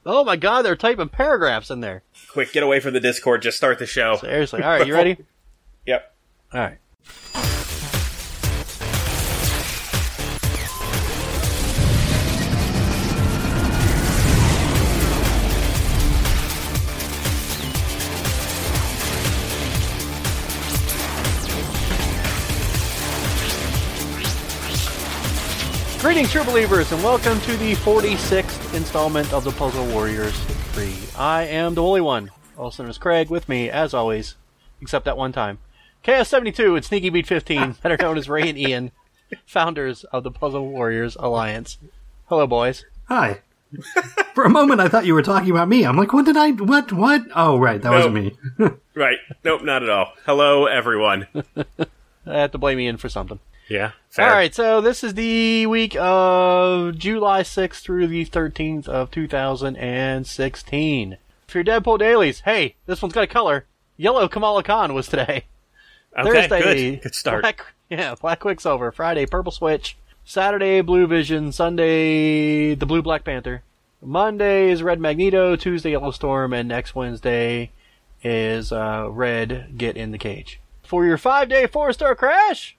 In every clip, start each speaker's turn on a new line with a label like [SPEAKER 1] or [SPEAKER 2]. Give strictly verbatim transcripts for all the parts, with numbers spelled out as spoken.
[SPEAKER 1] Oh my god, they're typing paragraphs in there.
[SPEAKER 2] Quick, get away from the Discord. Just start the show.
[SPEAKER 1] Seriously. All right, you ready?
[SPEAKER 2] Yep.
[SPEAKER 1] All right. Greetings, true believers, and welcome to the forty-sixth installment of the Puzzle Warriors three. I am the Woolly One, also known as Craig, with me, as always, except that one time, K S seventy-two and Sneaky Beat fifteen, better known as Ray and Ian, founders of the Puzzle Warriors Alliance. Hello, boys.
[SPEAKER 3] Hi. For a moment, I thought you were talking about me. I'm like, what did I, what, what? Oh, right, that
[SPEAKER 2] Nope.
[SPEAKER 3] wasn't me.
[SPEAKER 2] Right. Nope, not at all. Hello, everyone.
[SPEAKER 1] I have to blame Ian for something.
[SPEAKER 2] Yeah, fair.
[SPEAKER 1] All right, so this is the week of July sixth through the thirteenth of two thousand sixteen. For your Deadpool dailies, hey, this one's got a color. Yellow Kamala Khan was today.
[SPEAKER 2] Okay,
[SPEAKER 1] Thursday,
[SPEAKER 2] good. Good start.
[SPEAKER 1] Black, yeah, Black Quicksilver. Friday, Purple Switch. Saturday, Blue Vision. Sunday, the Blue Black Panther. Monday is Red Magneto. Tuesday, Yellow Storm. And next Wednesday is uh, Red Get in the Cage. For your five-day four-star crash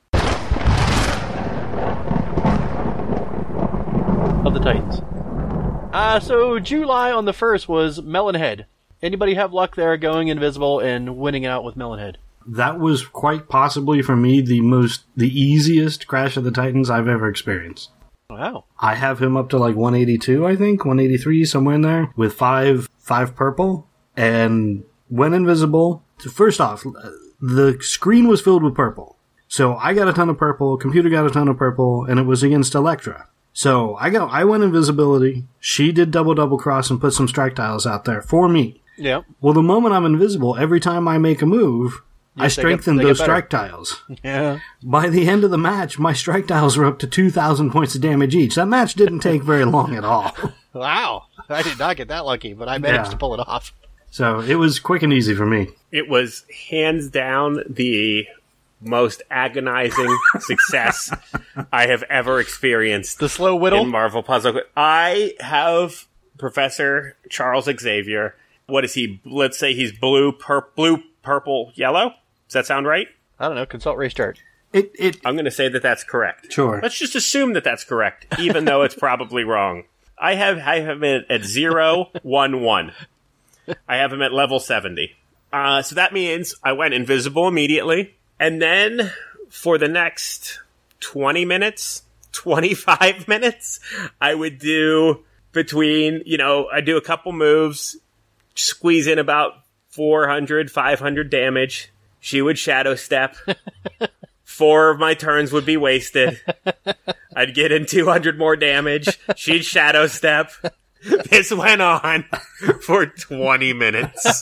[SPEAKER 1] of the Titans. Uh, so July on the first was Melonhead. Anybody have luck there going invisible and winning out with Melonhead?
[SPEAKER 3] That was quite possibly, for me, the most, the easiest Crash of the Titans I've ever experienced.
[SPEAKER 1] Wow.
[SPEAKER 3] I have him up to like one eighty-two, I think, one eighty-three, somewhere in there, with five, five purple, and went invisible. First off, the screen was filled with purple. So I got a ton of purple, computer got a ton of purple, and it was against Elektra. So I got, I went invisibility. She did double double cross and put some strike tiles out there for me.
[SPEAKER 1] Yep.
[SPEAKER 3] Well, the moment I'm invisible, every time I make a move, I strengthen
[SPEAKER 1] they get
[SPEAKER 3] those
[SPEAKER 1] better.
[SPEAKER 3] strike tiles.
[SPEAKER 1] Yeah.
[SPEAKER 3] By the end of the match, my strike tiles were up to two thousand points of damage each. That match didn't take very long at all.
[SPEAKER 1] Wow. I did not get that lucky, but I managed
[SPEAKER 3] Yeah.
[SPEAKER 1] to pull it off.
[SPEAKER 3] So it was quick and easy for me.
[SPEAKER 2] It was hands down the most agonizing success I have ever experienced
[SPEAKER 1] The slow whittle?
[SPEAKER 2] in Marvel Puzzle. I have Professor Charles Xavier. What is he? Let's say he's blue, pur- blue, purple, yellow. Does that sound right?
[SPEAKER 1] I don't know. Consult race chart.
[SPEAKER 3] It, it,
[SPEAKER 2] I'm going to say that that's correct.
[SPEAKER 3] Sure.
[SPEAKER 2] Let's just assume that that's correct, even though it's probably wrong. I have I have him at zero, one, one. I have him at level seventy. Uh, so that means I went invisible immediately. And then for the next twenty minutes, twenty-five minutes, I would do between, you know, I do a couple moves, squeeze in about four hundred, five hundred damage. She would shadow step. Four of my turns would be wasted. I'd get in two hundred more damage. She'd shadow step. This went on for twenty minutes.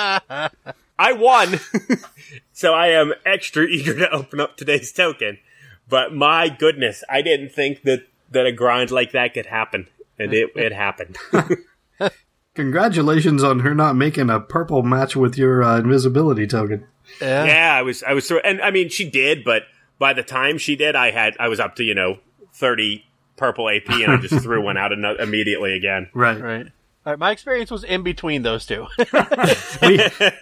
[SPEAKER 2] I won. So I am extra eager to open up today's token. But my goodness, I didn't think that, that a grind like that could happen. And it, it happened.
[SPEAKER 3] Congratulations on her not making a purple match with your uh, invisibility token.
[SPEAKER 1] Yeah.
[SPEAKER 2] Yeah, I was, I was, sort and I mean, she did, but by the time she did, I had, I was up to, you know, thirty purple A P, and I just threw one out ano- immediately again.
[SPEAKER 3] Right.
[SPEAKER 1] Right. All right. My experience was in between those two.
[SPEAKER 3] We,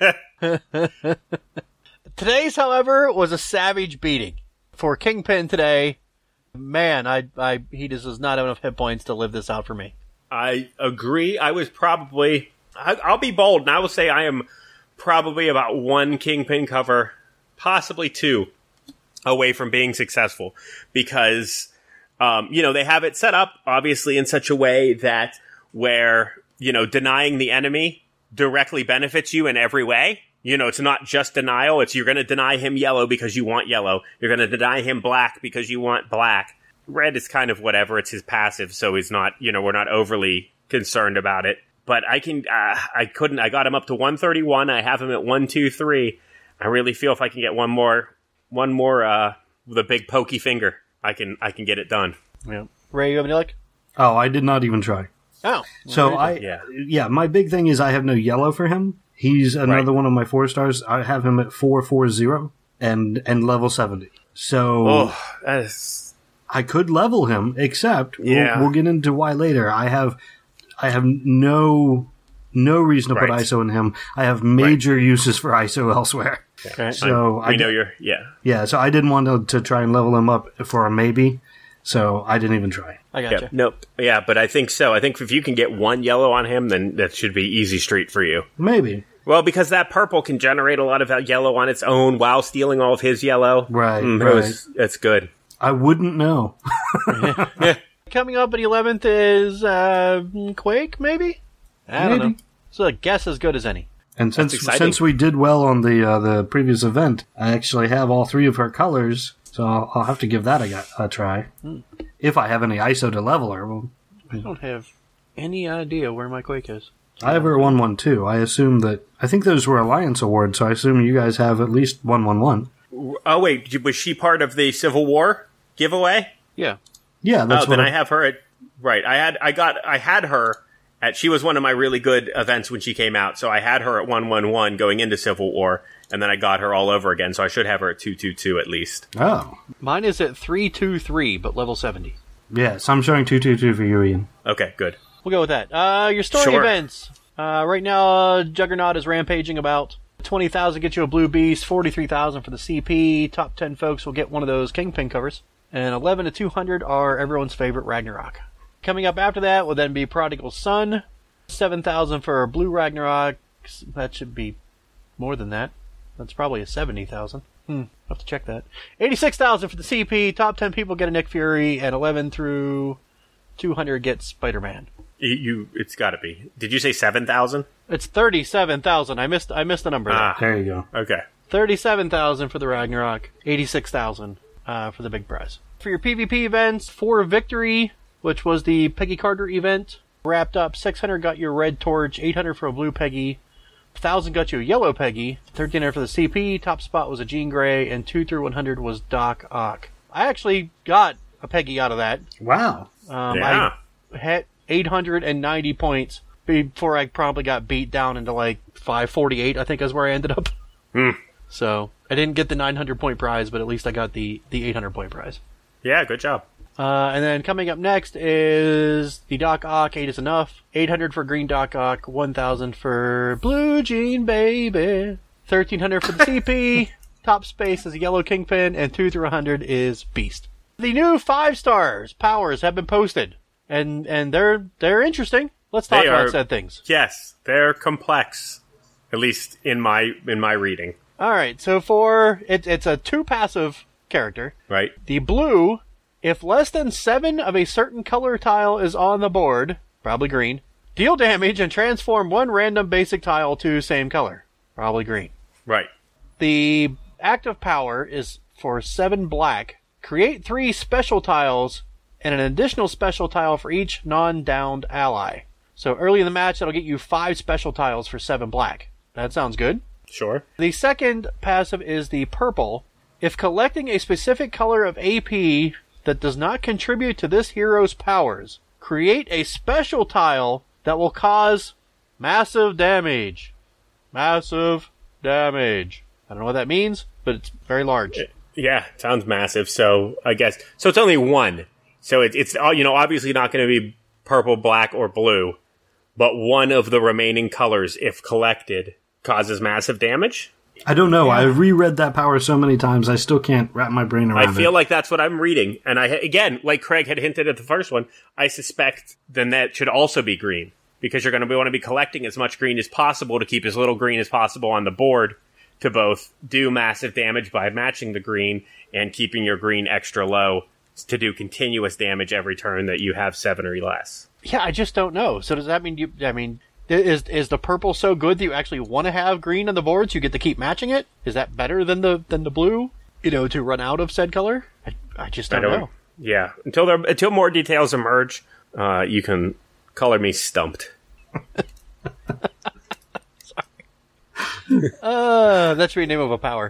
[SPEAKER 1] Today's, however, was a savage beating. For Kingpin today, man, I, I, he just does not have enough hit points to live this out for me.
[SPEAKER 2] I agree. I was probably, I, I'll be bold, and I will say I am probably about one Kingpin cover, possibly two, away from being successful. Because, um, you know, they have it set up, obviously, in such a way that where, you know, denying the enemy directly benefits you in every way. You know, it's not just denial. It's you're going to deny him yellow because you want yellow. You're going to deny him black because you want black. Red is kind of whatever. It's his passive, so he's not, you know, we're not overly concerned about it. But I can, uh, I couldn't, I got him up to one thirty-one. I have him at one two three. I really feel if I can get one more, one more, uh, with a big pokey finger, I can, I can get it done.
[SPEAKER 1] Yeah. Ray, you have any luck?
[SPEAKER 3] oh, I did not even try.
[SPEAKER 1] Oh.
[SPEAKER 3] So
[SPEAKER 1] Well,
[SPEAKER 3] I,
[SPEAKER 2] Yeah.
[SPEAKER 3] yeah, my big thing is I have no yellow for him. He's another
[SPEAKER 2] Right.
[SPEAKER 3] one of my four stars. I have him at four forty and and level seventy. So
[SPEAKER 2] Oh, that's,
[SPEAKER 3] I could level him, except
[SPEAKER 2] Yeah.
[SPEAKER 3] we'll, we'll get into why later. I have I have no no reason to
[SPEAKER 2] Right.
[SPEAKER 3] put I S O in him. I have major uses for I S O elsewhere.
[SPEAKER 1] Okay.
[SPEAKER 3] So
[SPEAKER 2] I
[SPEAKER 3] I
[SPEAKER 2] know
[SPEAKER 3] di-
[SPEAKER 2] you're. Yeah.
[SPEAKER 3] yeah, so I didn't want to, to try and level him up for a maybe, so I didn't even try.
[SPEAKER 1] I
[SPEAKER 2] Yeah.
[SPEAKER 1] gotcha.
[SPEAKER 2] Nope. Yeah, but I think so. I think if you can get one yellow on him, then that should be easy street for you.
[SPEAKER 3] Maybe.
[SPEAKER 2] Well, because that purple can generate a lot of yellow on its own while stealing all of his yellow.
[SPEAKER 3] Right,
[SPEAKER 2] Mm, it
[SPEAKER 3] right.
[SPEAKER 2] was- That's good.
[SPEAKER 3] I wouldn't know.
[SPEAKER 1] Coming up at eleventh is uh, Quake, maybe? I don't
[SPEAKER 3] Maybe.
[SPEAKER 1] know. So a guess as good as any.
[SPEAKER 3] And since
[SPEAKER 2] exciting.
[SPEAKER 3] since we did well on the uh, the previous event, I actually have all three of her colors, so I'll, I'll have to give that a, go- a try. If I have any I S O to level her. Well,
[SPEAKER 1] I don't have any idea where my Quake is.
[SPEAKER 3] I have her one one two. I assume that I think those were Alliance awards, so I assume you guys have at least one one one.
[SPEAKER 2] Oh, wait. Was she part of the Civil War giveaway?
[SPEAKER 1] Yeah.
[SPEAKER 3] Yeah, that's
[SPEAKER 2] oh,
[SPEAKER 3] what
[SPEAKER 2] then I have her at. Right. I had, I got, I had her at. She was one of my really good events when she came out, so I had her at one one one going into Civil War, and then I got her all over again, so I should have her at two two two at least.
[SPEAKER 3] Oh.
[SPEAKER 1] Mine is at three two three, but level seventy.
[SPEAKER 3] Yeah, so I'm showing two two two for you, Ian.
[SPEAKER 2] Okay, good.
[SPEAKER 1] We'll go with that. Uh, your story
[SPEAKER 2] Sure.
[SPEAKER 1] events. Uh, right now, uh, Juggernaut is rampaging about. twenty thousand gets you a Blue Beast, forty-three thousand for the C P. Top ten folks will get one of those Kingpin covers. And eleven to two hundred are everyone's favorite Ragnarok. Coming up after that will then be Prodigal Son. seven thousand for Blue Ragnarok. That should be more than that. That's probably a seventy thousand. Hmm, I'll have to check that. eighty-six thousand for the C P. Top ten people get a Nick Fury. And eleven through two hundred get Spider-Man.
[SPEAKER 2] You, you it's got to be. Did you say seven thousand?
[SPEAKER 1] It's thirty-seven thousand. I missed I missed the number there.
[SPEAKER 2] Ah,
[SPEAKER 3] There you go.
[SPEAKER 2] okay.
[SPEAKER 1] thirty-seven thousand for the Ragnarok, eighty-six thousand uh, for the big prize. For your PvP events, for Victory, which was the Peggy Carter event, wrapped up. six hundred got you a red torch, eight hundred for a blue Peggy, one thousand got you a yellow Peggy, thirteen hundred for the C P, top spot was a Jean Grey, and two through one hundred was Doc Ock. I actually got a Peggy out of that.
[SPEAKER 3] Wow.
[SPEAKER 1] Um,
[SPEAKER 2] Yeah.
[SPEAKER 1] I hit eight hundred ninety points before I probably got beat down into like five forty-eight, I think is where I ended up.
[SPEAKER 2] Hmm.
[SPEAKER 1] So I didn't get the nine hundred point prize, but at least I got the, the eight hundred point prize.
[SPEAKER 2] Yeah, good job.
[SPEAKER 1] Uh, and then coming up next is the Doc Ock, eight is enough. eight hundred for Green Doc Ock, one thousand for Blue Jean Baby, thirteen hundred for the C P, top space is a Yellow Kingpin, and two through one hundred is Beast. The new five stars powers have been posted, and and they're they're interesting. Let's talk
[SPEAKER 2] They
[SPEAKER 1] about
[SPEAKER 2] are-
[SPEAKER 1] said things.
[SPEAKER 2] Yes, they're complex, at least in my in my reading.
[SPEAKER 1] All right, so for it, it's a two passive character.
[SPEAKER 2] Right.
[SPEAKER 1] The blue, if less than seven of a certain color tile is on the board, probably green, deal damage and transform one random basic tile to same color, probably green.
[SPEAKER 2] Right.
[SPEAKER 1] The active power is for seven black. Create three special tiles and an additional special tile for each non-downed ally. So early in the match, that'll get you five special tiles for seven black. That sounds good.
[SPEAKER 2] Sure.
[SPEAKER 1] The second passive is the purple. If collecting a specific color of A P that does not contribute to this hero's powers, create a special tile that will cause massive damage. Massive damage. I don't know what that means, but it's very large.
[SPEAKER 2] Yeah, sounds massive. So I guess so. It's only one. So it, it's uh, you know obviously not going to be purple, black, or blue, but one of the remaining colors, if collected, causes massive damage.
[SPEAKER 3] I don't know. I've reread that power so many times, I still can't wrap my brain around
[SPEAKER 2] I
[SPEAKER 3] it.
[SPEAKER 2] feel like that's what I'm reading, and I again, like Craig had hinted at the first one, I suspect then that should also be green because you're going to want to be collecting as much green as possible to keep as little green as possible on the board to both do massive damage by matching the green and keeping your green extra low to do continuous damage every turn that you have seven or less.
[SPEAKER 1] Yeah, I just don't know. So does that mean you? I mean, is is the purple so good that you actually want to have green on the board so you get to keep matching it? Is that better than the than the blue? You know, to run out of said color? I, I just don't,
[SPEAKER 2] I don't
[SPEAKER 1] know.
[SPEAKER 2] Yeah, until there until more details emerge, uh, you can color me stumped.
[SPEAKER 1] Uh, that's your name of a power.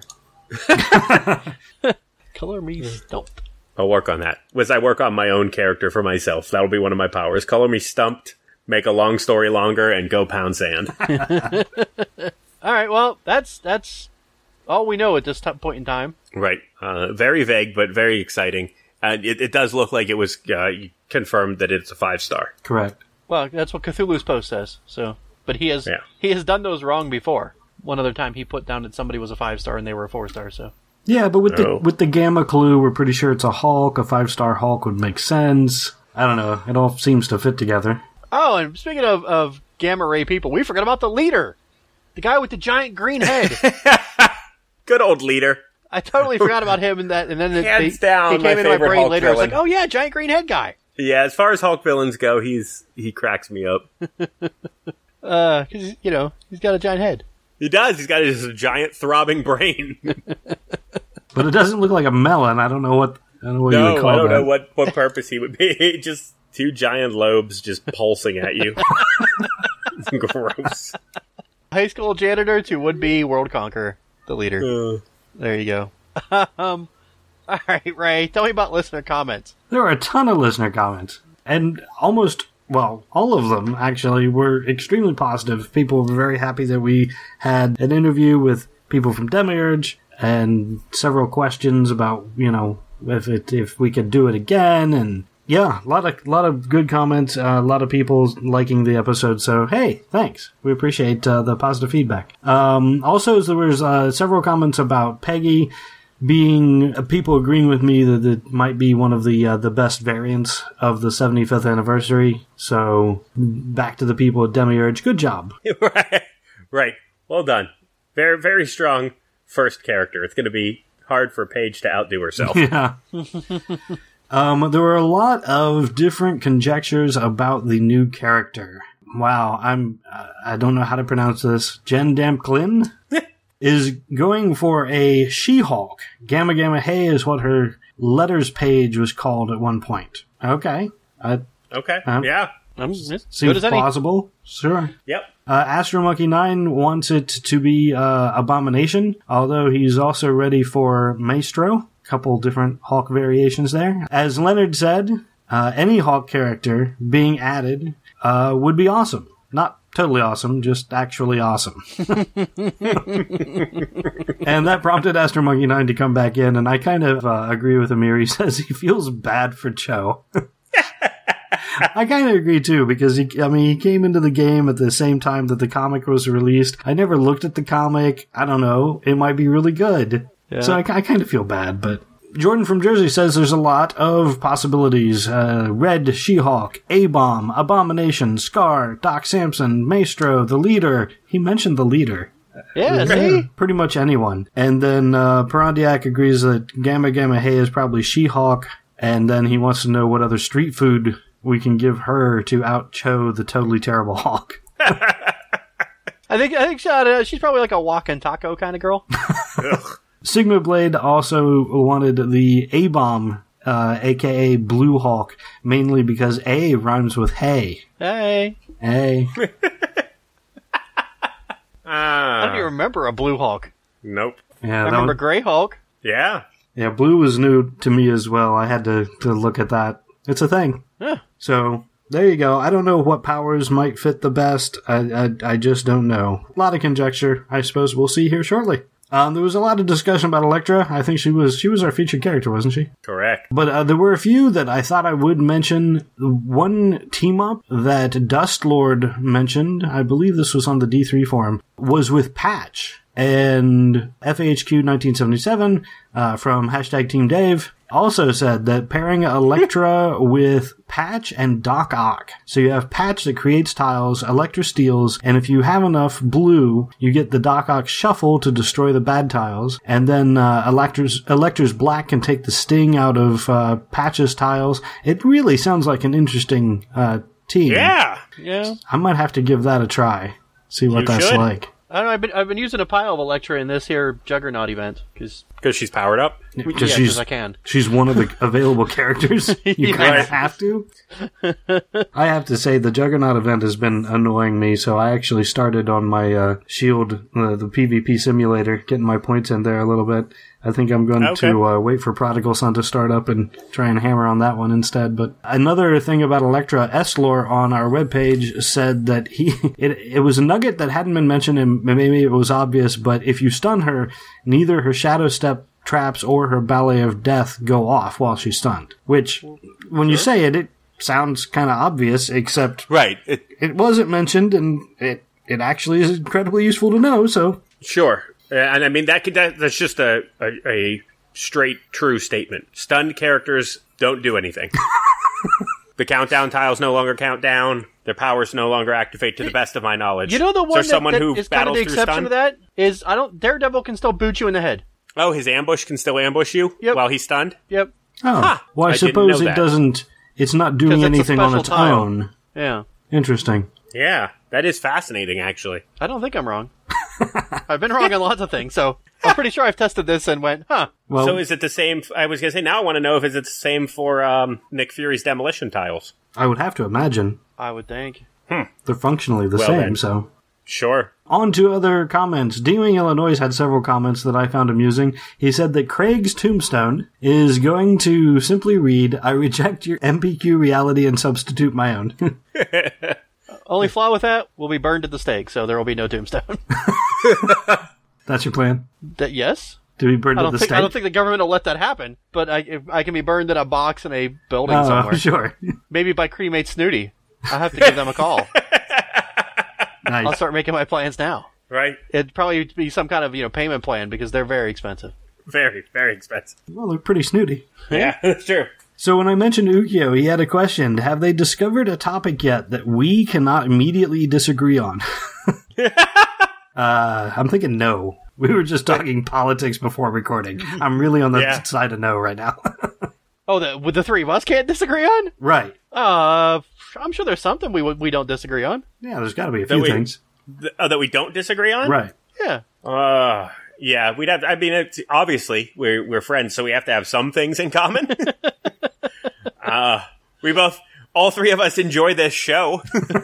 [SPEAKER 1] Color me stumped.
[SPEAKER 2] I'll work on that. As I work on my own character for myself, that'll be one of my powers. Color me stumped, make a long story longer, and go pound sand.
[SPEAKER 1] All right, well, that's that's all we know at this t- point in time.
[SPEAKER 2] Right. Uh, very vague, but very exciting. And it, it does look like it was uh, confirmed that it's a five star.
[SPEAKER 3] Correct.
[SPEAKER 1] Well, that's what Cthulhu's post says. So, but he has
[SPEAKER 2] Yeah.
[SPEAKER 1] he has done those wrong before. One other time he put down that somebody was a five star and they were a four star. So
[SPEAKER 3] Yeah, but with
[SPEAKER 2] Oh.
[SPEAKER 3] the with the Gamma clue, we're pretty sure it's a Hulk. A five star Hulk would make sense. I don't know. It all seems to fit together.
[SPEAKER 1] oh, and speaking of of gamma ray people, we forgot about the leader, the guy with the giant green head.
[SPEAKER 2] Good old leader.
[SPEAKER 1] I totally forgot about him, and that, and then it,
[SPEAKER 2] Hands
[SPEAKER 1] they,
[SPEAKER 2] down,
[SPEAKER 1] he
[SPEAKER 2] my
[SPEAKER 1] came into my
[SPEAKER 2] favorite
[SPEAKER 1] brain
[SPEAKER 2] Hulk
[SPEAKER 1] later. I was
[SPEAKER 2] villain.
[SPEAKER 1] like, oh yeah, giant green head guy.
[SPEAKER 2] Yeah, as far as Hulk villains go, he's he cracks me up.
[SPEAKER 1] Uh, because you know he's got a giant head.
[SPEAKER 2] He does. He's got his giant throbbing brain.
[SPEAKER 3] But it doesn't look like a melon. I don't know what I don't know what you would
[SPEAKER 2] No,
[SPEAKER 3] call
[SPEAKER 2] I don't
[SPEAKER 3] that.
[SPEAKER 2] know what, what purpose he would be. Just two giant lobes just pulsing at you. Gross.
[SPEAKER 1] High school janitor to would-be world conqueror, the leader.
[SPEAKER 2] Uh,
[SPEAKER 1] There you go. um, all right, Ray, tell me about listener comments.
[SPEAKER 3] There were a ton of listener comments, and almost, well, all of them actually were extremely positive. People were very happy that we had an interview with people from Demiurge, and several questions about, you know, if it, if we could do it again, and yeah, a lot of lot of good comments, uh, a lot of people liking the episode. So hey, thanks. We appreciate uh, the positive feedback. Um, also, there was uh, several comments about Peggy being uh, people agreeing with me that it might be one of the uh, the best variants of the seventy-fifth anniversary. So back to the people at Demiurge. Good job.
[SPEAKER 2] right. Right. Well done. Very, very strong first character. It's going to be hard for Paige to outdo herself.
[SPEAKER 3] Yeah. Um, there were a lot of different conjectures about the new character. Wow, I'm, uh, I don't know how to pronounce this. Jen Damklin is going for a She-Hulk. Gamma Gamma Hey is what her letters page was called at one point. Okay. Uh,
[SPEAKER 2] Okay.
[SPEAKER 3] Um,
[SPEAKER 2] yeah.
[SPEAKER 1] I'm as good
[SPEAKER 3] seems
[SPEAKER 1] as any.
[SPEAKER 3] plausible. Sure.
[SPEAKER 2] Yep.
[SPEAKER 3] Uh, Astro Monkey nine wants it to be uh, Abomination, although he's also ready for Maestro. Couple different Hulk variations there. As Leonard said, uh, any Hulk character being added uh, would be awesome. Not totally awesome, just actually awesome. And that prompted Astro Monkey nine to come back in, and I kind of uh, agree with Amir. He says he feels bad for Cho. I kind of agree too, because he, I mean, he came into the game at the same time that the comic was released. I never looked at the comic. I don't know. It might be really good.
[SPEAKER 1] Yeah.
[SPEAKER 3] So I, I kind of feel bad, but Jordan from Jersey says there's a lot of possibilities. Uh, Red She-Hulk, A-Bomb, Abomination, Scar, Doc Samson, Maestro, the Leader. He mentioned the Leader.
[SPEAKER 1] Yeah, see?
[SPEAKER 3] Pretty much anyone. And then uh, Parandiak agrees that Gamma Gamma Hey is probably She-Hulk, and then he wants to know what other street food we can give her to out-cho the totally terrible Hulk.
[SPEAKER 1] I think I think she, uh, she's probably like a walking taco kind of girl.
[SPEAKER 3] Sigma Blade also wanted the A-Bomb, uh, aka Blue Hulk, mainly because A rhymes with hey.
[SPEAKER 1] Hey,
[SPEAKER 3] Hey.
[SPEAKER 1] I don't even
[SPEAKER 2] Ah.
[SPEAKER 1] remember a blue Hulk.
[SPEAKER 2] Nope.
[SPEAKER 3] Yeah,
[SPEAKER 1] I
[SPEAKER 3] that
[SPEAKER 1] remember
[SPEAKER 3] one-
[SPEAKER 1] Gray Hulk.
[SPEAKER 2] Yeah.
[SPEAKER 3] yeah, blue was new to me as well. I had to, to look at that. It's a thing.
[SPEAKER 1] Yeah.
[SPEAKER 3] So, there you go. I don't know what powers might fit the best. I, I, I just don't know. A lot of conjecture. I suppose we'll see here shortly. Um, there was a lot of discussion about Elektra. I think she was she was our featured character, wasn't she?
[SPEAKER 2] Correct.
[SPEAKER 3] But uh, there were a few that I thought I would mention. One team-up that Dust Lord mentioned, I believe this was on the D three forum, was with Patch. And F A H Q nineteen seventy-seven uh, from hashtag Team Dave also said that pairing Elektra with Patch and Doc Ock. So you have Patch that creates tiles, Elektra steals, and if you have enough blue, you get the Doc Ock shuffle to destroy the bad tiles, and then uh, Elektra's, Elektra's black can take the sting out of uh, Patch's tiles. It really sounds like an interesting uh, team.
[SPEAKER 2] Yeah.
[SPEAKER 1] Yeah.
[SPEAKER 3] I might have to give that a try. See what
[SPEAKER 2] You
[SPEAKER 3] that's
[SPEAKER 2] should.
[SPEAKER 3] like.
[SPEAKER 1] I don't know. I've been I've been using a pile of Elektra in this here Juggernaut event because
[SPEAKER 2] Because she's powered up.
[SPEAKER 3] Because
[SPEAKER 1] yeah,
[SPEAKER 3] she's
[SPEAKER 1] because I can.
[SPEAKER 3] she's one of the available characters. You
[SPEAKER 1] Yeah.
[SPEAKER 3] kind of have to. I have to say the Juggernaut event has been annoying me, so I actually started on my uh, Shield, uh, the PvP simulator, getting my points in there a little bit. I think I'm going
[SPEAKER 2] Okay.
[SPEAKER 3] to uh, wait for Prodigal Son to start up and try and hammer on that one instead. But another thing about Elektra, Eslor on our webpage said that he it it was a nugget that hadn't been mentioned, and maybe it was obvious, but if you stun her, neither her Shadow Step traps or her Ballet of Death go off while she's stunned. Which, when you say it, it sounds kind of obvious, except
[SPEAKER 2] Right. It,
[SPEAKER 3] it wasn't mentioned, and it, it actually is incredibly useful to know, so...
[SPEAKER 2] sure. And I mean, that could that, that's just a, a, a straight true statement. Stunned characters don't do anything. The countdown tiles no longer count down. Their powers no longer activate to the best of my knowledge.
[SPEAKER 1] You know the one
[SPEAKER 2] is there
[SPEAKER 1] that,
[SPEAKER 2] someone
[SPEAKER 1] that
[SPEAKER 2] who
[SPEAKER 1] is kind of
[SPEAKER 2] battles
[SPEAKER 1] the
[SPEAKER 2] through
[SPEAKER 1] exception
[SPEAKER 2] stun?
[SPEAKER 1] to that is I don't Daredevil can still boot you in the head.
[SPEAKER 2] Oh, his ambush can still ambush you
[SPEAKER 1] Yep.
[SPEAKER 2] while he's stunned?
[SPEAKER 1] Yep.
[SPEAKER 3] Oh,
[SPEAKER 2] Huh.
[SPEAKER 3] well, I,
[SPEAKER 2] I didn't
[SPEAKER 3] suppose
[SPEAKER 2] know
[SPEAKER 3] it
[SPEAKER 2] that.
[SPEAKER 3] doesn't... It's not doing
[SPEAKER 1] 'Cause it's a
[SPEAKER 3] anything on
[SPEAKER 1] special
[SPEAKER 3] its
[SPEAKER 1] tile.
[SPEAKER 3] own.
[SPEAKER 1] Yeah.
[SPEAKER 3] Interesting.
[SPEAKER 2] Yeah, that is fascinating, actually.
[SPEAKER 1] I don't think I'm wrong. I've been wrong on lots of things, so I'm pretty sure I've tested this and went, huh.
[SPEAKER 3] Well,
[SPEAKER 2] So is it the same? I was going to say, now I want to know if it's the same for um, Nick Fury's demolition tiles.
[SPEAKER 3] I would have to imagine.
[SPEAKER 1] I would think.
[SPEAKER 3] They're functionally the
[SPEAKER 2] Well,
[SPEAKER 3] same,
[SPEAKER 2] then.
[SPEAKER 3] so...
[SPEAKER 2] Sure.
[SPEAKER 3] On to other comments. D-Wing Illinois had several comments that I found amusing. He said that Craig's tombstone is going to simply read, I reject your M P Q reality and substitute my own.
[SPEAKER 1] Only flaw with that, we'll be burned at the stake, so there will be no tombstone.
[SPEAKER 3] That's your plan?
[SPEAKER 1] that, yes?
[SPEAKER 3] To be burned
[SPEAKER 1] I
[SPEAKER 3] at
[SPEAKER 1] don't,
[SPEAKER 3] the
[SPEAKER 1] think,
[SPEAKER 3] stake?
[SPEAKER 1] I don't think the government will let that happen, but I, if I can be burned in a box in a building
[SPEAKER 3] Oh,
[SPEAKER 1] somewhere.
[SPEAKER 3] sure.
[SPEAKER 1] Maybe by Cremate Snooty. I have to give them a call. I'll
[SPEAKER 3] Nice.
[SPEAKER 1] start making my plans now.
[SPEAKER 2] Right?
[SPEAKER 1] It'd probably be some kind of you know payment plan because they're very expensive.
[SPEAKER 2] Very, very expensive.
[SPEAKER 3] Well, they're pretty snooty.
[SPEAKER 2] Yeah, that's true.
[SPEAKER 3] So when I mentioned Ukyo, he had a question. Have they discovered a topic yet that we cannot immediately disagree on? uh, I'm thinking no. We were just talking politics before recording. I'm really on the
[SPEAKER 2] Yeah.
[SPEAKER 3] side of no right now.
[SPEAKER 1] Oh, the, with the three of us can't disagree on?
[SPEAKER 3] Right.
[SPEAKER 1] Uh, I'm sure there's something we would- we don't disagree on.
[SPEAKER 3] Yeah, there's got to be a
[SPEAKER 2] That
[SPEAKER 3] few
[SPEAKER 2] we-
[SPEAKER 3] things.
[SPEAKER 2] Th- uh, that we don't disagree on?
[SPEAKER 3] Right.
[SPEAKER 1] Yeah.
[SPEAKER 2] Uh, yeah, we'd have, I mean, it's, obviously, we're, we're friends, so we have to have some things in common. uh, we both, all three of us enjoy this show.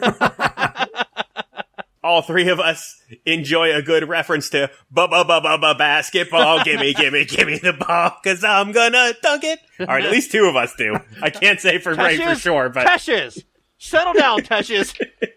[SPEAKER 2] All three of us enjoy a good reference to ba-ba-ba-ba-ba basketball. Gimme, gimme, gimme the ball, cause I'm gonna dunk it. Alright, at least two of us do. I can't say for Ray for
[SPEAKER 1] Teshes,
[SPEAKER 2] sure, but.
[SPEAKER 1] Teshes! Settle down, Teshes!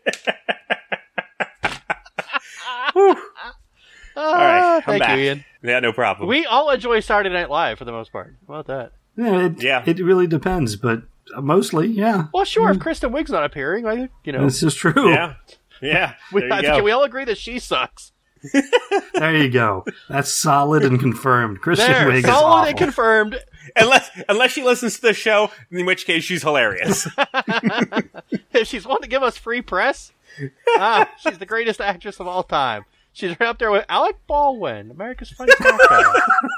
[SPEAKER 2] All
[SPEAKER 1] Ah,
[SPEAKER 2] right, I'm
[SPEAKER 1] thank
[SPEAKER 2] back.
[SPEAKER 1] you, Ian.
[SPEAKER 2] Yeah, no problem.
[SPEAKER 1] We all enjoy Saturday Night Live for the most part. How about that?
[SPEAKER 3] Yeah, it,
[SPEAKER 2] Yeah.
[SPEAKER 3] it really depends, but mostly, yeah.
[SPEAKER 1] Well, sure, if Kristen Wiig's not appearing, I think, you know.
[SPEAKER 3] This is true.
[SPEAKER 2] yeah, yeah.
[SPEAKER 1] we,
[SPEAKER 2] There you
[SPEAKER 1] I
[SPEAKER 2] go.
[SPEAKER 1] think we all agree that she sucks.
[SPEAKER 3] There you go. That's solid and confirmed. Christian
[SPEAKER 1] There,
[SPEAKER 3] Wiig is
[SPEAKER 1] solid
[SPEAKER 3] awful.
[SPEAKER 1] and confirmed.
[SPEAKER 2] Unless, unless she listens to the show, in which case she's hilarious.
[SPEAKER 1] If she's wanting to give us free press, ah, she's the greatest actress of all time. She's right up there with Alec Baldwin, America's Funniest Actor.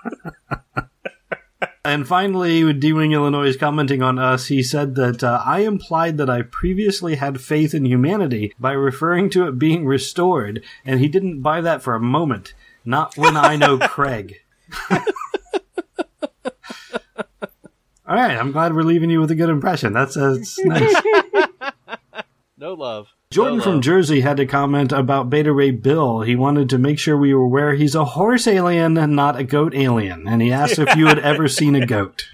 [SPEAKER 3] And finally, with D-Wing Illinois is commenting on us, he said that uh, I implied that I previously had faith in humanity by referring to it being restored, and he didn't buy that for a moment. Not when I know Craig. All right, I'm glad we're leaving you with a good impression. That's, that's nice.
[SPEAKER 1] No love.
[SPEAKER 3] Jordan
[SPEAKER 1] no
[SPEAKER 3] from
[SPEAKER 1] love.
[SPEAKER 3] Jersey had a comment about Beta Ray Bill. He wanted to make sure we were aware he's a horse alien and not a goat alien. And he asked if you had ever seen a goat.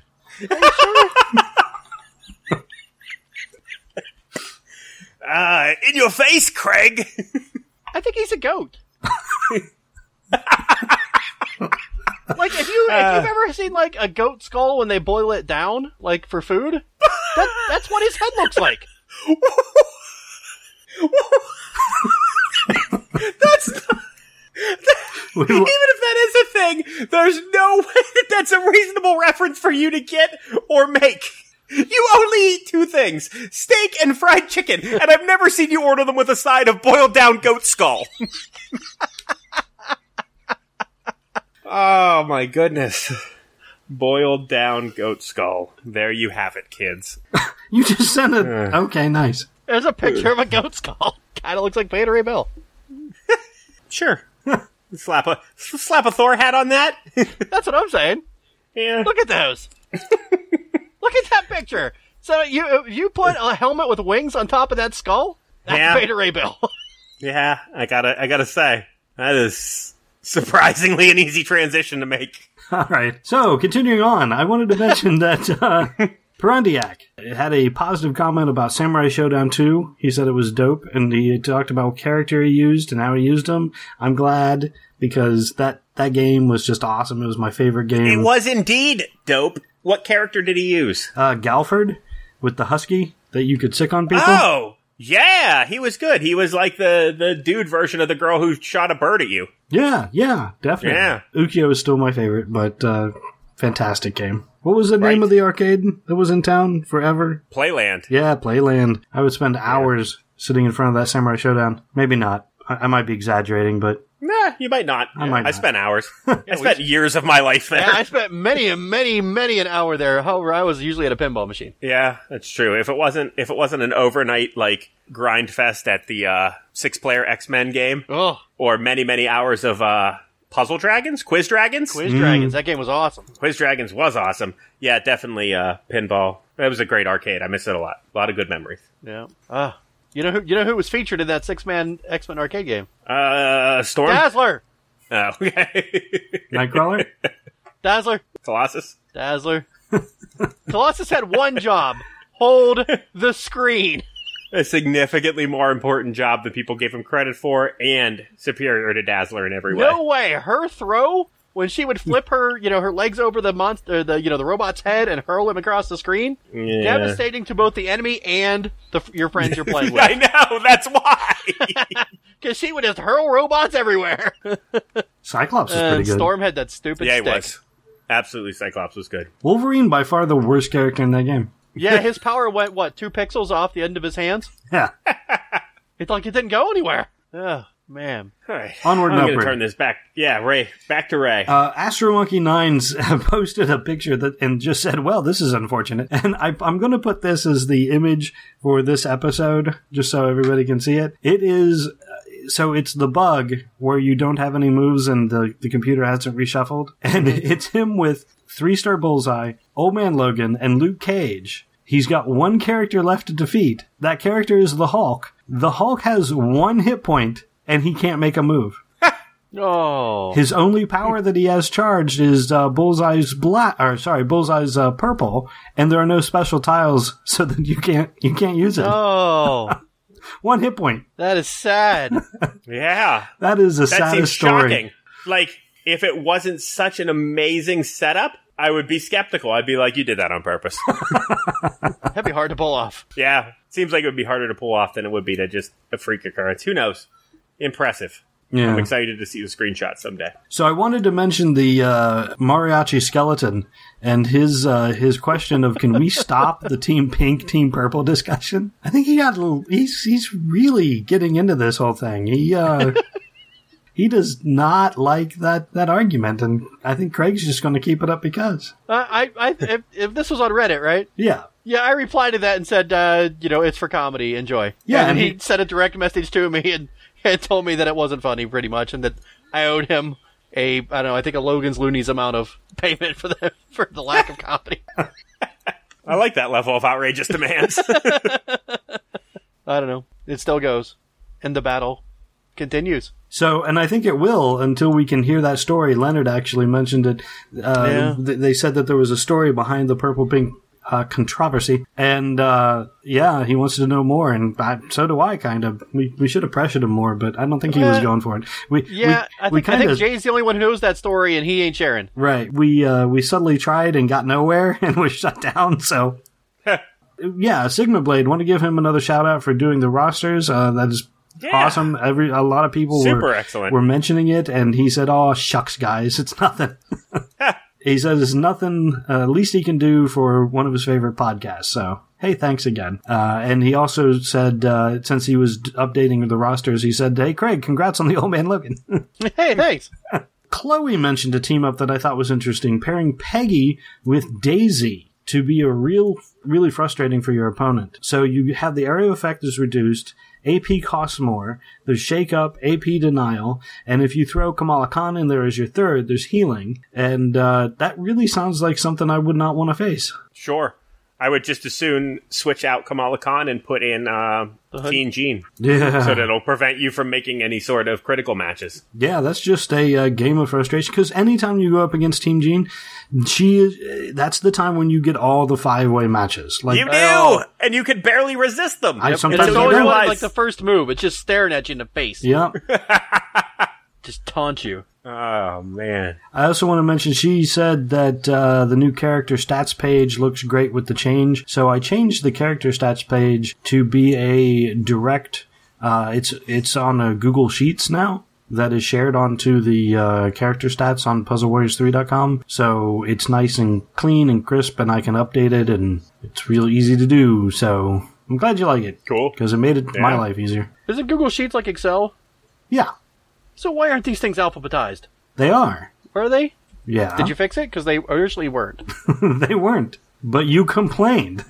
[SPEAKER 2] Uh, in your face, Craig!
[SPEAKER 1] I think he's a goat. Like if you if you've ever seen like a goat skull when they boil it down, like for food, that, that's what his head looks like.
[SPEAKER 2] That's not,
[SPEAKER 3] We-
[SPEAKER 2] even if that is a thing, there's no way that that's a reasonable reference for you to get or make. You only eat two things, steak and fried chicken, and I've never seen you order them with a side of boiled down goat skull. Oh my goodness. Boiled down goat skull. There you have it, kids.
[SPEAKER 3] You just sent it. Okay, nice.
[SPEAKER 1] There's a picture of a goat skull. Kind of looks like Beta Ray Bill.
[SPEAKER 2] Sure. slap a slap a Thor hat on that.
[SPEAKER 1] That's what I'm saying.
[SPEAKER 2] Yeah.
[SPEAKER 1] Look at those. Look at that picture. So you you put a helmet with wings on top of that skull? That's
[SPEAKER 2] Yeah.
[SPEAKER 1] Beta Ray Bill.
[SPEAKER 2] Yeah, I gotta I gotta say that is surprisingly an easy transition to make.
[SPEAKER 3] All right. So, continuing on, I wanted to mention that uh, Perandiac had a positive comment about Samurai Showdown two. He said it was dope, and he talked about what character he used and how he used them. I'm glad, because that, that game was just awesome. It was my favorite game.
[SPEAKER 2] It was indeed dope. What character did he use?
[SPEAKER 3] Uh, Galford with the husky. that you could sick on people.
[SPEAKER 2] Oh, yeah, he was good. He was like the, the dude version of the girl who shot a bird at you.
[SPEAKER 3] Yeah, yeah, definitely.
[SPEAKER 2] Yeah.
[SPEAKER 3] Ukyo is still my favorite, but uh, fantastic game. What was the
[SPEAKER 2] Right.
[SPEAKER 3] name of the arcade that was in town forever?
[SPEAKER 2] Playland.
[SPEAKER 3] Yeah, Playland. I would spend hours sitting in front of that Samurai Showdown. Maybe not. I, I might be exaggerating, but
[SPEAKER 2] Nah, you might not.
[SPEAKER 3] I might
[SPEAKER 2] I
[SPEAKER 3] not.
[SPEAKER 2] spent hours. I spent years of my life there.
[SPEAKER 1] Yeah, I spent many, many, many an hour there. However, I was usually at a pinball machine.
[SPEAKER 2] Yeah, that's true. If it wasn't, if it wasn't an overnight like grind fest at the uh, six-player X-Men game,
[SPEAKER 1] Oh,
[SPEAKER 2] or many, many hours of uh, Puzzle Dragons, Quiz Dragons.
[SPEAKER 1] Quiz Dragons. That game was awesome.
[SPEAKER 2] Quiz Dragons was awesome. Yeah, definitely uh, pinball. It was a great arcade. I miss it a lot. A lot of good memories.
[SPEAKER 1] Yeah. Ah, you know who? You know who was featured in that six-man X-Men arcade game?
[SPEAKER 2] Uh, Storm.
[SPEAKER 1] Dazzler.
[SPEAKER 2] Oh, okay.
[SPEAKER 3] Nightcrawler?
[SPEAKER 1] Dazzler.
[SPEAKER 2] Colossus.
[SPEAKER 1] Dazzler. Colossus had one job: hold the screen.
[SPEAKER 2] A significantly more important job than people gave him credit for, and superior to Dazzler in every way.
[SPEAKER 1] No way. Her throw, when she would flip her, you know, her legs over the monster, the you know, the robot's head and hurl him across the screen,
[SPEAKER 2] Yeah.
[SPEAKER 1] devastating to both the enemy and the your friends you're playing
[SPEAKER 2] I
[SPEAKER 1] with.
[SPEAKER 2] know, that's why.
[SPEAKER 1] Because she would just hurl robots everywhere.
[SPEAKER 3] Cyclops is pretty
[SPEAKER 1] And
[SPEAKER 3] good.
[SPEAKER 1] Storm had that stupid
[SPEAKER 2] Yeah, he
[SPEAKER 1] stick.
[SPEAKER 2] was. Absolutely, Cyclops was good.
[SPEAKER 3] Wolverine, by far the worst character in that game.
[SPEAKER 1] Yeah, his power went, what, two pixels off the end of his hands?
[SPEAKER 3] Yeah.
[SPEAKER 1] It's like it didn't go anywhere. Oh, man.
[SPEAKER 2] All right.
[SPEAKER 3] Onward
[SPEAKER 2] I'm
[SPEAKER 3] and
[SPEAKER 2] going to
[SPEAKER 3] upward.
[SPEAKER 2] turn this back. Yeah, Ray. Back to Ray.
[SPEAKER 3] Uh, Astro Monkey Nines posted a picture that and just said, "Well, this is unfortunate." And I, I'm going to put this as the image for this episode, just so everybody can see it. It is uh, so it's the bug where you don't have any moves and the the computer hasn't reshuffled, and it's him with three star Bullseye, Old Man Logan, and Luke Cage. He's got one character left to defeat. That character is the Hulk. The Hulk has one hit point, and he can't make a move.
[SPEAKER 1] Oh.
[SPEAKER 3] His only power that he has charged is uh, Bullseye's black, or sorry, Bullseye's uh, purple, and there are no special tiles, so that you can't you can't use it.
[SPEAKER 1] Oh.
[SPEAKER 3] One hit point.
[SPEAKER 1] That is sad.
[SPEAKER 2] yeah.
[SPEAKER 3] That is the
[SPEAKER 2] That
[SPEAKER 3] saddest
[SPEAKER 2] seems
[SPEAKER 3] story.
[SPEAKER 2] shocking. Like, if it wasn't such an amazing setup, I would be skeptical. I'd be like, you did that on purpose.
[SPEAKER 1] That'd be hard to pull off.
[SPEAKER 2] Yeah. Seems like it would be harder to pull off than it would be to just a freak occurrence. Who knows? Impressive.
[SPEAKER 3] Yeah.
[SPEAKER 2] I'm excited to see the screenshot someday.
[SPEAKER 3] So I wanted to mention the uh, Mariachi skeleton and his uh, his question of can we stop the Team Pink Team Purple discussion? I think he got a little. He's he's really getting into this whole thing. He uh, he does not like that that argument, and I think Craig's just going to keep it up because
[SPEAKER 1] Uh, I, I, if, if this was on Reddit, right?
[SPEAKER 3] yeah.
[SPEAKER 1] Yeah, I replied to that and said, uh, you know, it's for comedy. Enjoy.
[SPEAKER 3] Yeah,
[SPEAKER 1] and,
[SPEAKER 3] and
[SPEAKER 1] he,
[SPEAKER 3] he-
[SPEAKER 1] sent a direct message to me and, and told me that it wasn't funny, pretty much, and that I owed him a, I don't know, I think a Logan's Loonies amount of payment for the for the lack of comedy.
[SPEAKER 2] I like that level of outrageous demands.
[SPEAKER 1] I don't know. It still goes, and the battle continues.
[SPEAKER 3] So, and I think it will until we can hear that story. Leonard actually mentioned it. Uh,
[SPEAKER 1] Yeah.
[SPEAKER 3] th- they said that there was a story behind the Purple Pink uh, controversy, and uh, yeah, he wants to know more, and I, so do I. Kind of. We we should have pressured him more, but I don't think he was
[SPEAKER 1] Uh,
[SPEAKER 3] going for it. We
[SPEAKER 1] Yeah,
[SPEAKER 3] we,
[SPEAKER 1] I
[SPEAKER 3] we
[SPEAKER 1] think I
[SPEAKER 3] kind
[SPEAKER 1] think
[SPEAKER 3] of
[SPEAKER 1] Jay's the only one who knows that story, and he ain't sharing.
[SPEAKER 3] right. We uh, we subtly tried and got nowhere, and was shut down. So. Yeah, Sigma Blade. Want to give him another shout out for doing the rosters. Uh, that is
[SPEAKER 2] Yeah.
[SPEAKER 3] awesome. Every a lot of people
[SPEAKER 2] Super
[SPEAKER 3] were
[SPEAKER 2] excellent.
[SPEAKER 3] were mentioning it, and he said, "Oh shucks, guys, it's nothing." He says it's nothing. Uh, least he can do for one of his favorite podcasts. So hey, thanks again. Uh, and he also said, uh, since he was d- updating the rosters, he said, "Hey, Craig, congrats on the Old Man Logan."
[SPEAKER 1] Hey, thanks.
[SPEAKER 3] Chloe mentioned a team up that I thought was interesting, pairing Peggy with Daisy to be a real, really frustrating for your opponent. So you have the area effect is reduced, A P costs more, there's Shake Up, A P Denial, and if you throw Kamala Khan in there as your third, there's Healing. And uh, that really sounds like something I would not want to face.
[SPEAKER 2] Sure. I would just as soon switch out Kamala Khan and put in uh, Teen Jean.
[SPEAKER 3] Yeah.
[SPEAKER 2] So that it'll prevent you from making any sort of critical matches.
[SPEAKER 3] Yeah, that's just a uh, game of frustration, because anytime you go up against Team Jean, she is, that's the time when you get all the five-way matches. Like,
[SPEAKER 2] You do!
[SPEAKER 1] Well-
[SPEAKER 2] and you can barely resist them.
[SPEAKER 3] I
[SPEAKER 1] And
[SPEAKER 3] sometimes
[SPEAKER 1] it's
[SPEAKER 3] I
[SPEAKER 1] always
[SPEAKER 3] don't.
[SPEAKER 1] one of,
[SPEAKER 2] realize-
[SPEAKER 1] like the first move. It's just staring at you in the face.
[SPEAKER 3] Yeah.
[SPEAKER 1] Just taunt you.
[SPEAKER 2] Oh, man.
[SPEAKER 3] I also want to mention she said that uh, the new character stats page looks great with the change. So I changed the character stats page to be a direct. Uh, it's it's on a Google Sheets now that is shared onto the uh, character stats on puzzle warriors three dot com. So it's nice and clean and crisp, and I can update it, and it's real easy to do. So I'm glad you like it.
[SPEAKER 2] Cool.
[SPEAKER 3] Because it made it
[SPEAKER 2] Yeah.
[SPEAKER 3] my life easier.
[SPEAKER 1] Isn't Google Sheets like Excel?
[SPEAKER 3] Yeah,
[SPEAKER 1] So why aren't these things alphabetized?
[SPEAKER 3] they are.
[SPEAKER 1] Are they?
[SPEAKER 3] Yeah.
[SPEAKER 1] Did you fix it? Because they originally weren't.
[SPEAKER 3] They weren't. But you complained.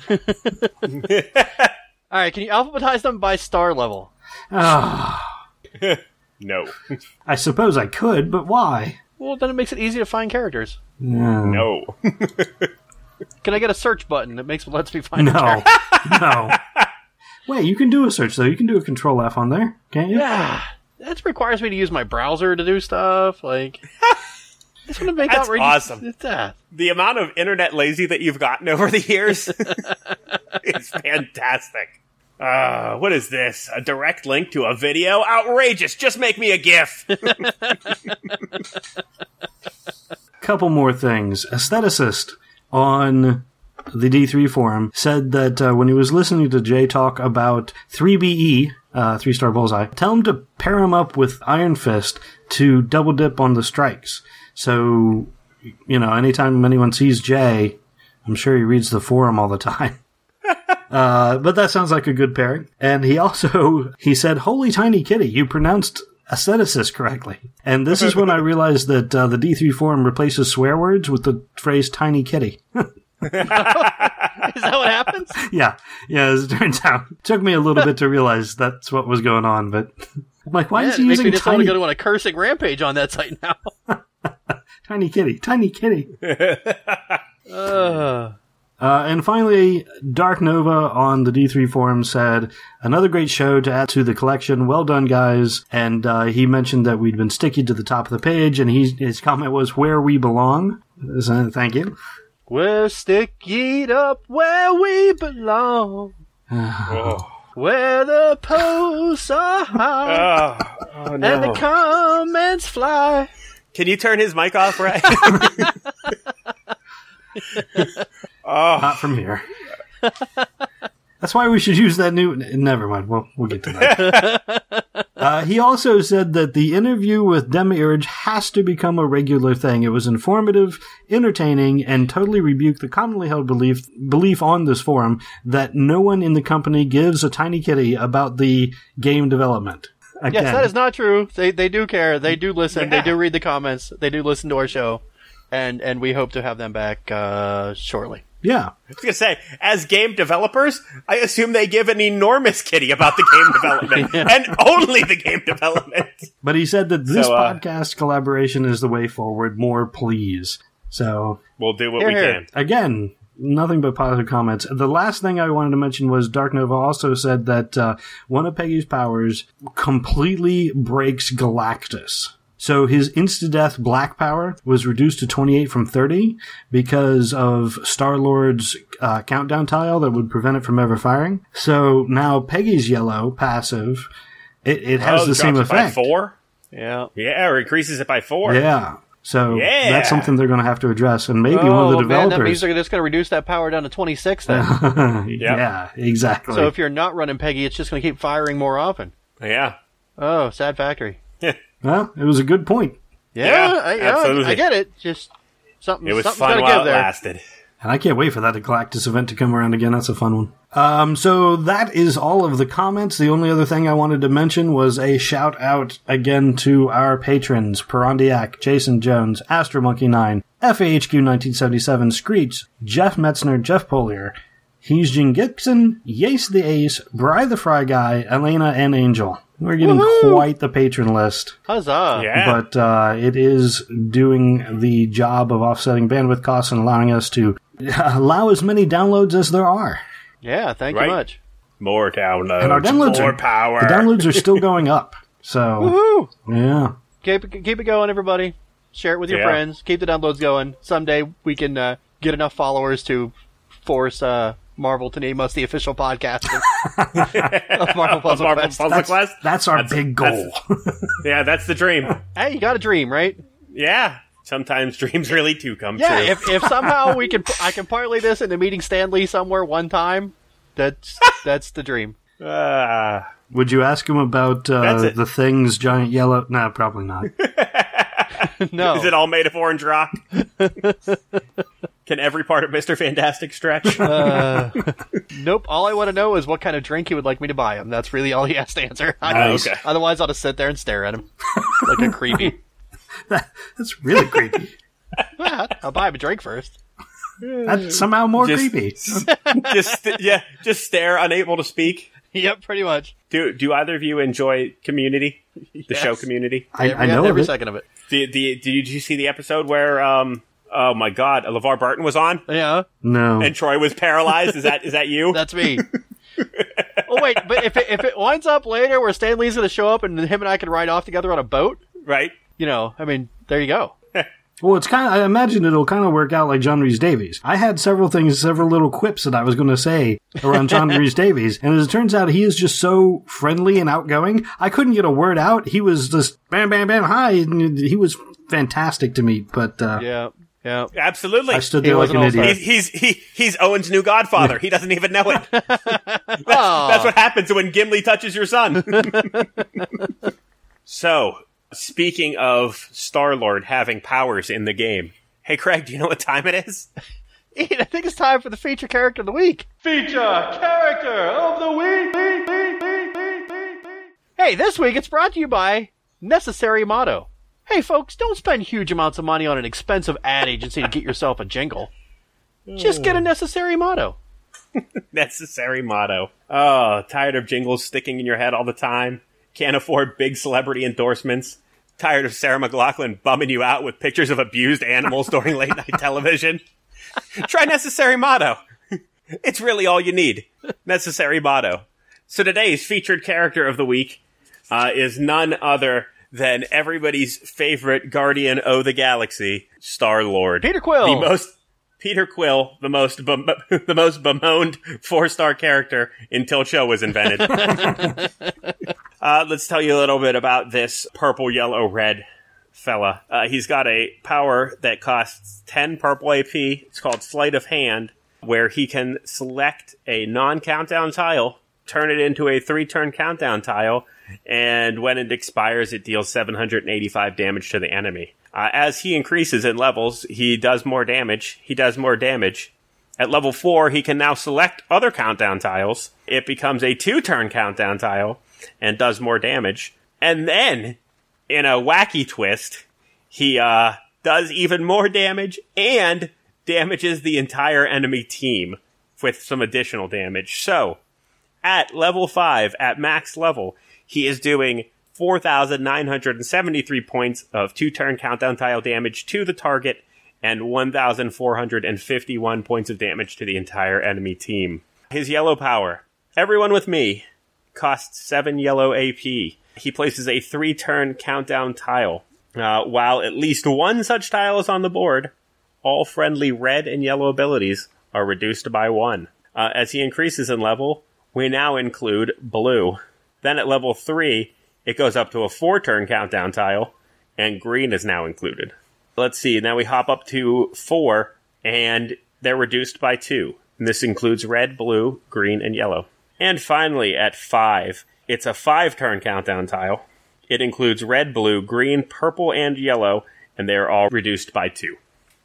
[SPEAKER 1] All right, can you alphabetize them by star level?
[SPEAKER 3] Ah,
[SPEAKER 2] No.
[SPEAKER 3] I suppose I could, but why?
[SPEAKER 1] Well, then it makes it easy to find characters.
[SPEAKER 3] No.
[SPEAKER 2] No.
[SPEAKER 1] Can I get a search button that makes lets me find a
[SPEAKER 3] No.
[SPEAKER 1] character?
[SPEAKER 3] No. Wait, you can do a search, though. You can do a control F on there, can't you?
[SPEAKER 1] Yeah, that requires me to use my browser to do stuff. Like, it's going to make
[SPEAKER 2] That's
[SPEAKER 1] outrageous.
[SPEAKER 2] awesome.
[SPEAKER 1] It's that.
[SPEAKER 2] The amount of internet lazy that you've gotten over the years is fantastic. Uh, what is this? A direct link to a video? Outrageous! Just make me a GIF!
[SPEAKER 3] Couple more things. Aestheticist on the D three forum said that uh, when he was listening to Jay talk about three B E, uh, three star bullseye, tell him to pair him up with Iron Fist to double dip on the strikes. So, you know, anytime anyone sees Jay, I'm sure he reads the forum all the time. uh, but that sounds like a good pairing. And he also, he said, "Holy tiny kitty, you pronounced aestheticist correctly." And this is when I realized that uh, the D three forum replaces swear words with the phrase tiny kitty.
[SPEAKER 1] Is that what happens?
[SPEAKER 3] Yeah, yeah, as it turns out. It took me a little bit to realize that's what was going on, but I'm like, why
[SPEAKER 1] Man,
[SPEAKER 3] is he
[SPEAKER 1] it makes
[SPEAKER 3] using
[SPEAKER 1] me just want
[SPEAKER 3] tiny,
[SPEAKER 1] to go to on a cursing rampage on that site now.
[SPEAKER 3] tiny kitty, tiny kitty?
[SPEAKER 1] uh,
[SPEAKER 3] Uh, and finally, Dark Nova on the D three forum said, "Another great show to add to the collection. Well done, guys." And uh, he mentioned that we'd been sticky to the top of the page, and he, his comment was, "Where we belong." So, thank you.
[SPEAKER 1] we're stickied up where we belong.
[SPEAKER 2] Oh.
[SPEAKER 1] Where the posts are high
[SPEAKER 2] Oh. Oh,
[SPEAKER 1] and the comments fly.
[SPEAKER 2] Can you turn his mic off, Ray? Oh.
[SPEAKER 3] Not from here. That's why we should use that new... Never mind. We'll, we'll get to that. uh, he also said that the interview with Demiurge has to become a regular thing. It was informative, entertaining, and totally rebuked the commonly held belief belief on this forum that no one in the company gives a tiny kitty about the game development. Again,
[SPEAKER 1] Yes, that is not true. They they do care. They do listen.
[SPEAKER 2] Yeah.
[SPEAKER 1] They do read the comments. They do listen to our show. And and we hope to have them back uh, shortly.
[SPEAKER 3] yeah.
[SPEAKER 2] I was going to say, as game developers, I assume they give an enormous kitty about the game development, and only the game development.
[SPEAKER 3] But he said that this
[SPEAKER 2] So, uh,
[SPEAKER 3] podcast collaboration is the way forward. More, please. So,
[SPEAKER 2] We'll do what
[SPEAKER 1] Here,
[SPEAKER 2] we
[SPEAKER 1] here.
[SPEAKER 2] can.
[SPEAKER 3] again, nothing but positive comments. The last thing I wanted to mention was Dark Nova also said that uh, one of Peggy's powers completely breaks Galactus. So his insta-death black power was reduced to twenty-eight from thirty because of Star-Lord's uh, countdown tile that would prevent it from ever firing. So now Peggy's yellow passive, it, it has
[SPEAKER 2] Oh,
[SPEAKER 3] the same
[SPEAKER 2] drops it by
[SPEAKER 3] effect.
[SPEAKER 2] four?
[SPEAKER 1] Yeah.
[SPEAKER 2] Yeah, or increases it by four.
[SPEAKER 3] Yeah. So
[SPEAKER 2] Yeah.
[SPEAKER 3] that's something they're going to have to address. And maybe
[SPEAKER 1] oh,
[SPEAKER 3] one of the
[SPEAKER 1] man, that means
[SPEAKER 3] developers...
[SPEAKER 1] they're just going to reduce that power down to twenty-six then.
[SPEAKER 3] Yeah, exactly.
[SPEAKER 1] So if you're not running Peggy, it's just going to keep firing more often.
[SPEAKER 2] Yeah.
[SPEAKER 1] Oh, sad factory.
[SPEAKER 3] Well, it was a good point.
[SPEAKER 1] Yeah,
[SPEAKER 2] Yeah,
[SPEAKER 1] I, yeah,
[SPEAKER 2] absolutely.
[SPEAKER 1] I get it. Just something.
[SPEAKER 2] It was
[SPEAKER 1] something's
[SPEAKER 2] fun
[SPEAKER 1] gotta
[SPEAKER 2] while
[SPEAKER 1] give
[SPEAKER 2] it
[SPEAKER 1] there.
[SPEAKER 2] lasted.
[SPEAKER 3] And I can't wait for that Galactus event to come around again. That's a fun one. Um, so that is all of the comments. The only other thing I wanted to mention was a shout out again to our patrons, Perondiac, Jason Jones, Astromonkey nine, F A H Q nineteen seventy-seven, Screech, Jeff Metzner, Jeff Polier, He's Jing Gibson, Yace the Ace, Bry the Fry Guy, Elena, and Angel. We're getting
[SPEAKER 1] Woohoo!
[SPEAKER 3] quite the patron list.
[SPEAKER 1] Huzzah!
[SPEAKER 2] Yeah.
[SPEAKER 3] But uh, it is doing the job of offsetting bandwidth costs and allowing us to allow as many downloads as there are.
[SPEAKER 1] Yeah, thank
[SPEAKER 2] Right.
[SPEAKER 1] you much.
[SPEAKER 2] More downloads.
[SPEAKER 3] And our downloads
[SPEAKER 2] more
[SPEAKER 3] are
[SPEAKER 2] power.
[SPEAKER 3] the downloads are still going up. So
[SPEAKER 1] Woohoo!
[SPEAKER 3] yeah,
[SPEAKER 1] Keep it, keep it going, everybody. Share it with your
[SPEAKER 2] Yeah.
[SPEAKER 1] friends. Keep the downloads going. Someday we can uh, get enough followers to force uh, Marvel to name us the official podcast of, of Marvel Puzzle
[SPEAKER 2] Marvel
[SPEAKER 1] Quest.
[SPEAKER 2] Puzzle
[SPEAKER 3] That's,
[SPEAKER 2] Quest?
[SPEAKER 3] that's our
[SPEAKER 2] That's-
[SPEAKER 3] big goal.
[SPEAKER 2] Yeah, that's the dream.
[SPEAKER 1] Hey, you got a dream, right?
[SPEAKER 2] Yeah. Sometimes dreams really do come
[SPEAKER 1] Yeah,
[SPEAKER 2] true.
[SPEAKER 1] if if somehow we can, I can parlay this into meeting Stan Lee somewhere one time. That's that's the dream.
[SPEAKER 2] Uh,
[SPEAKER 3] Would you ask him about
[SPEAKER 2] That's
[SPEAKER 3] uh,
[SPEAKER 2] it.
[SPEAKER 3] the thing's giant yellow? No, probably not.
[SPEAKER 1] No,
[SPEAKER 2] is it all made of orange rock? Can every part of Mister Fantastic stretch?
[SPEAKER 1] nope. All I want to know is what kind of drink he would like me to buy him. That's really all he has to answer. I
[SPEAKER 2] Oh,
[SPEAKER 1] know.
[SPEAKER 2] okay.
[SPEAKER 1] Otherwise, I'll just sit there and stare at him like a creepy.
[SPEAKER 3] That's really creepy.
[SPEAKER 1] Well, I'll buy him a drink first.
[SPEAKER 3] That's somehow more
[SPEAKER 2] Just-
[SPEAKER 3] creepy.
[SPEAKER 2] just yeah, just stare, unable to speak.
[SPEAKER 1] Yep, pretty much.
[SPEAKER 2] Do do either of you enjoy Community, the
[SPEAKER 1] Yes.
[SPEAKER 2] show Community?
[SPEAKER 3] I,
[SPEAKER 1] every,
[SPEAKER 3] I know
[SPEAKER 1] every
[SPEAKER 3] of it.
[SPEAKER 1] second of it.
[SPEAKER 2] Did, did, did you see the episode where um oh my god, LeVar Burton was on
[SPEAKER 1] Yeah,
[SPEAKER 3] No.
[SPEAKER 2] and Troy was paralyzed? Is that is that you?
[SPEAKER 1] that's me. Oh wait, but if it, if it winds up later where Stan Lee's going to show up and him and I can ride off together on a boat,
[SPEAKER 2] Right?
[SPEAKER 1] you know, I mean, there you go.
[SPEAKER 3] Well, it's kind of, I imagine it'll kind of work out like John Rhys Davies. I had several things, several little quips that I was going to say around John Rhys Davies, and as it turns out, he is just so friendly and outgoing. I couldn't get a word out. He was just bam, bam, bam, hi, and he was fantastic to me, but, uh,
[SPEAKER 1] Yeah, yeah.
[SPEAKER 2] Absolutely.
[SPEAKER 3] I stood
[SPEAKER 1] He
[SPEAKER 3] there
[SPEAKER 1] was
[SPEAKER 3] like
[SPEAKER 1] an
[SPEAKER 3] an
[SPEAKER 1] all-star.
[SPEAKER 3] idiot.
[SPEAKER 2] He's he's he, he's Owen's new godfather. He doesn't even know it. That's,
[SPEAKER 1] Aw.
[SPEAKER 2] that's what happens when Gimli touches your son. So, speaking of Star-Lord having powers in the game, hey Craig, do you know what time it is?
[SPEAKER 1] Ian, I think it's time for the feature character of the week. Feature character of the week. Hey, this week it's brought to you by Necessary Motto. Hey, folks, don't spend huge amounts of money on an expensive ad agency to get yourself a jingle. Just get a Necessary Motto.
[SPEAKER 2] Necessary motto. Oh, tired of jingles sticking in your head all the time? Can't afford big celebrity endorsements? Tired of Sarah McLachlan bumming you out with pictures of abused animals during late night television? Try Necessary Motto. It's really all you need. Necessary Motto. So today's featured character of the week uh, is none other than everybody's favorite Guardian of the Galaxy, Star-Lord.
[SPEAKER 1] Peter Quill.
[SPEAKER 2] The most Peter Quill, the most bem- the most bemoaned four-star character until Cho was invented. uh, let's tell you a little bit about this purple, yellow, red fella. Uh, he's got a power that costs ten purple A P. It's called Sleight of Hand, where he can select a non-countdown tile, turn it into a three-turn countdown tile, and when it expires, it deals seven hundred eighty-five damage to the enemy. Uh, as he increases in levels, he does more damage. He does more damage. At level four, he can now select other countdown tiles. It becomes a two-turn countdown tile and does more damage. And then, in a wacky twist, he uh, does even more damage and damages the entire enemy team with some additional damage. So, at level five, at max level, he is doing four thousand nine hundred seventy-three points of two-turn countdown tile damage to the target and one thousand four hundred fifty-one points of damage to the entire enemy team. His yellow power, everyone with me, costs seven yellow A P. He places a three-turn countdown tile. Uh, while at least one such tile is on the board, all friendly red and yellow abilities are reduced by one. Uh, as he increases in level, we now include blue. Then at level three, it goes up to a four-turn countdown tile, and green is now included. Let's see, now we hop up to four, and they're reduced by two. And this includes red, blue, green, and yellow. And finally, at five, it's a five-turn countdown tile. It includes red, blue, green, purple, and yellow, and they're all reduced by two.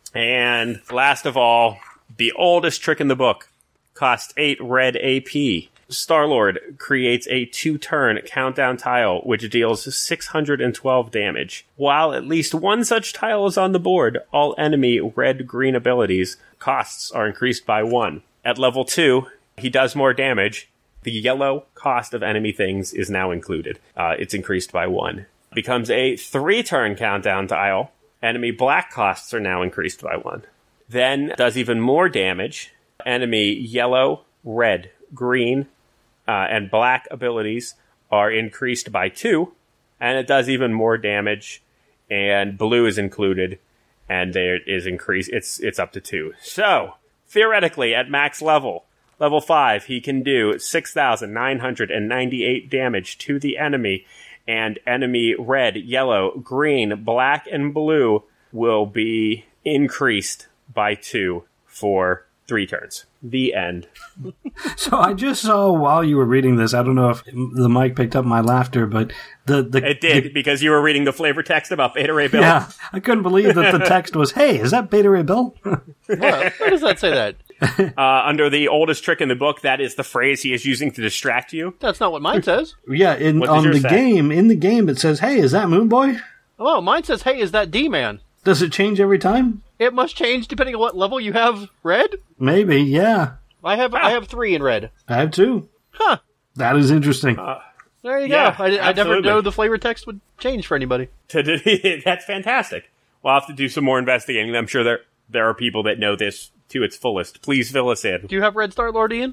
[SPEAKER 2] And last of all, the oldest trick in the book, costs eight red A P. Star-Lord creates a two-turn countdown tile, which deals six hundred twelve damage. While at least one such tile is on the board, all enemy red-green abilities costs are increased by one. At level two, he does more damage. The yellow cost of enemy things is now included. Uh, it's increased by one. Becomes a three-turn countdown tile. Enemy black costs are now increased by one. Then does even more damage. Enemy yellow, red, green, Uh, and black abilities are increased by two, and it does even more damage, and blue is included, and there is increase. It's it's up to two. So theoretically, at max level, Level five, he can do six thousand nine hundred ninety-eight damage to the enemy, and enemy red, yellow, green, black, and blue will be increased by two for three turns. The end.
[SPEAKER 3] So I just saw while you were reading this, I don't know if the mic picked up my laughter, but the... the
[SPEAKER 2] it did,
[SPEAKER 3] the,
[SPEAKER 2] because you were reading the flavor text about Beta Ray Bill.
[SPEAKER 3] Yeah, I couldn't believe that the text was, hey, is that Beta Ray Bill?
[SPEAKER 1] What? Where does that say that?
[SPEAKER 2] Uh, under the oldest trick in the book, that is the phrase he is using to distract you.
[SPEAKER 1] That's not what mine says.
[SPEAKER 3] Yeah, in,
[SPEAKER 2] What does
[SPEAKER 3] on
[SPEAKER 2] yours
[SPEAKER 3] the
[SPEAKER 2] say?
[SPEAKER 3] game, in the game, it says, hey, is that Moon Boy?
[SPEAKER 1] Oh, mine says, hey, is that D-Man?
[SPEAKER 3] Does it change every time?
[SPEAKER 1] It must change depending on what level you have red.
[SPEAKER 3] Maybe, yeah.
[SPEAKER 1] I have I have three in red.
[SPEAKER 3] I have two.
[SPEAKER 1] Huh.
[SPEAKER 3] That is interesting.
[SPEAKER 2] Uh,
[SPEAKER 1] There you
[SPEAKER 2] Yeah,
[SPEAKER 1] go. I, I never
[SPEAKER 2] absolutely.
[SPEAKER 1] know the flavor text would change for anybody.
[SPEAKER 2] That's fantastic. We'll have to do some more investigating. I'm sure there there are people that know this to its fullest. Please fill us in.
[SPEAKER 1] Do you have Red Star Lord Ian?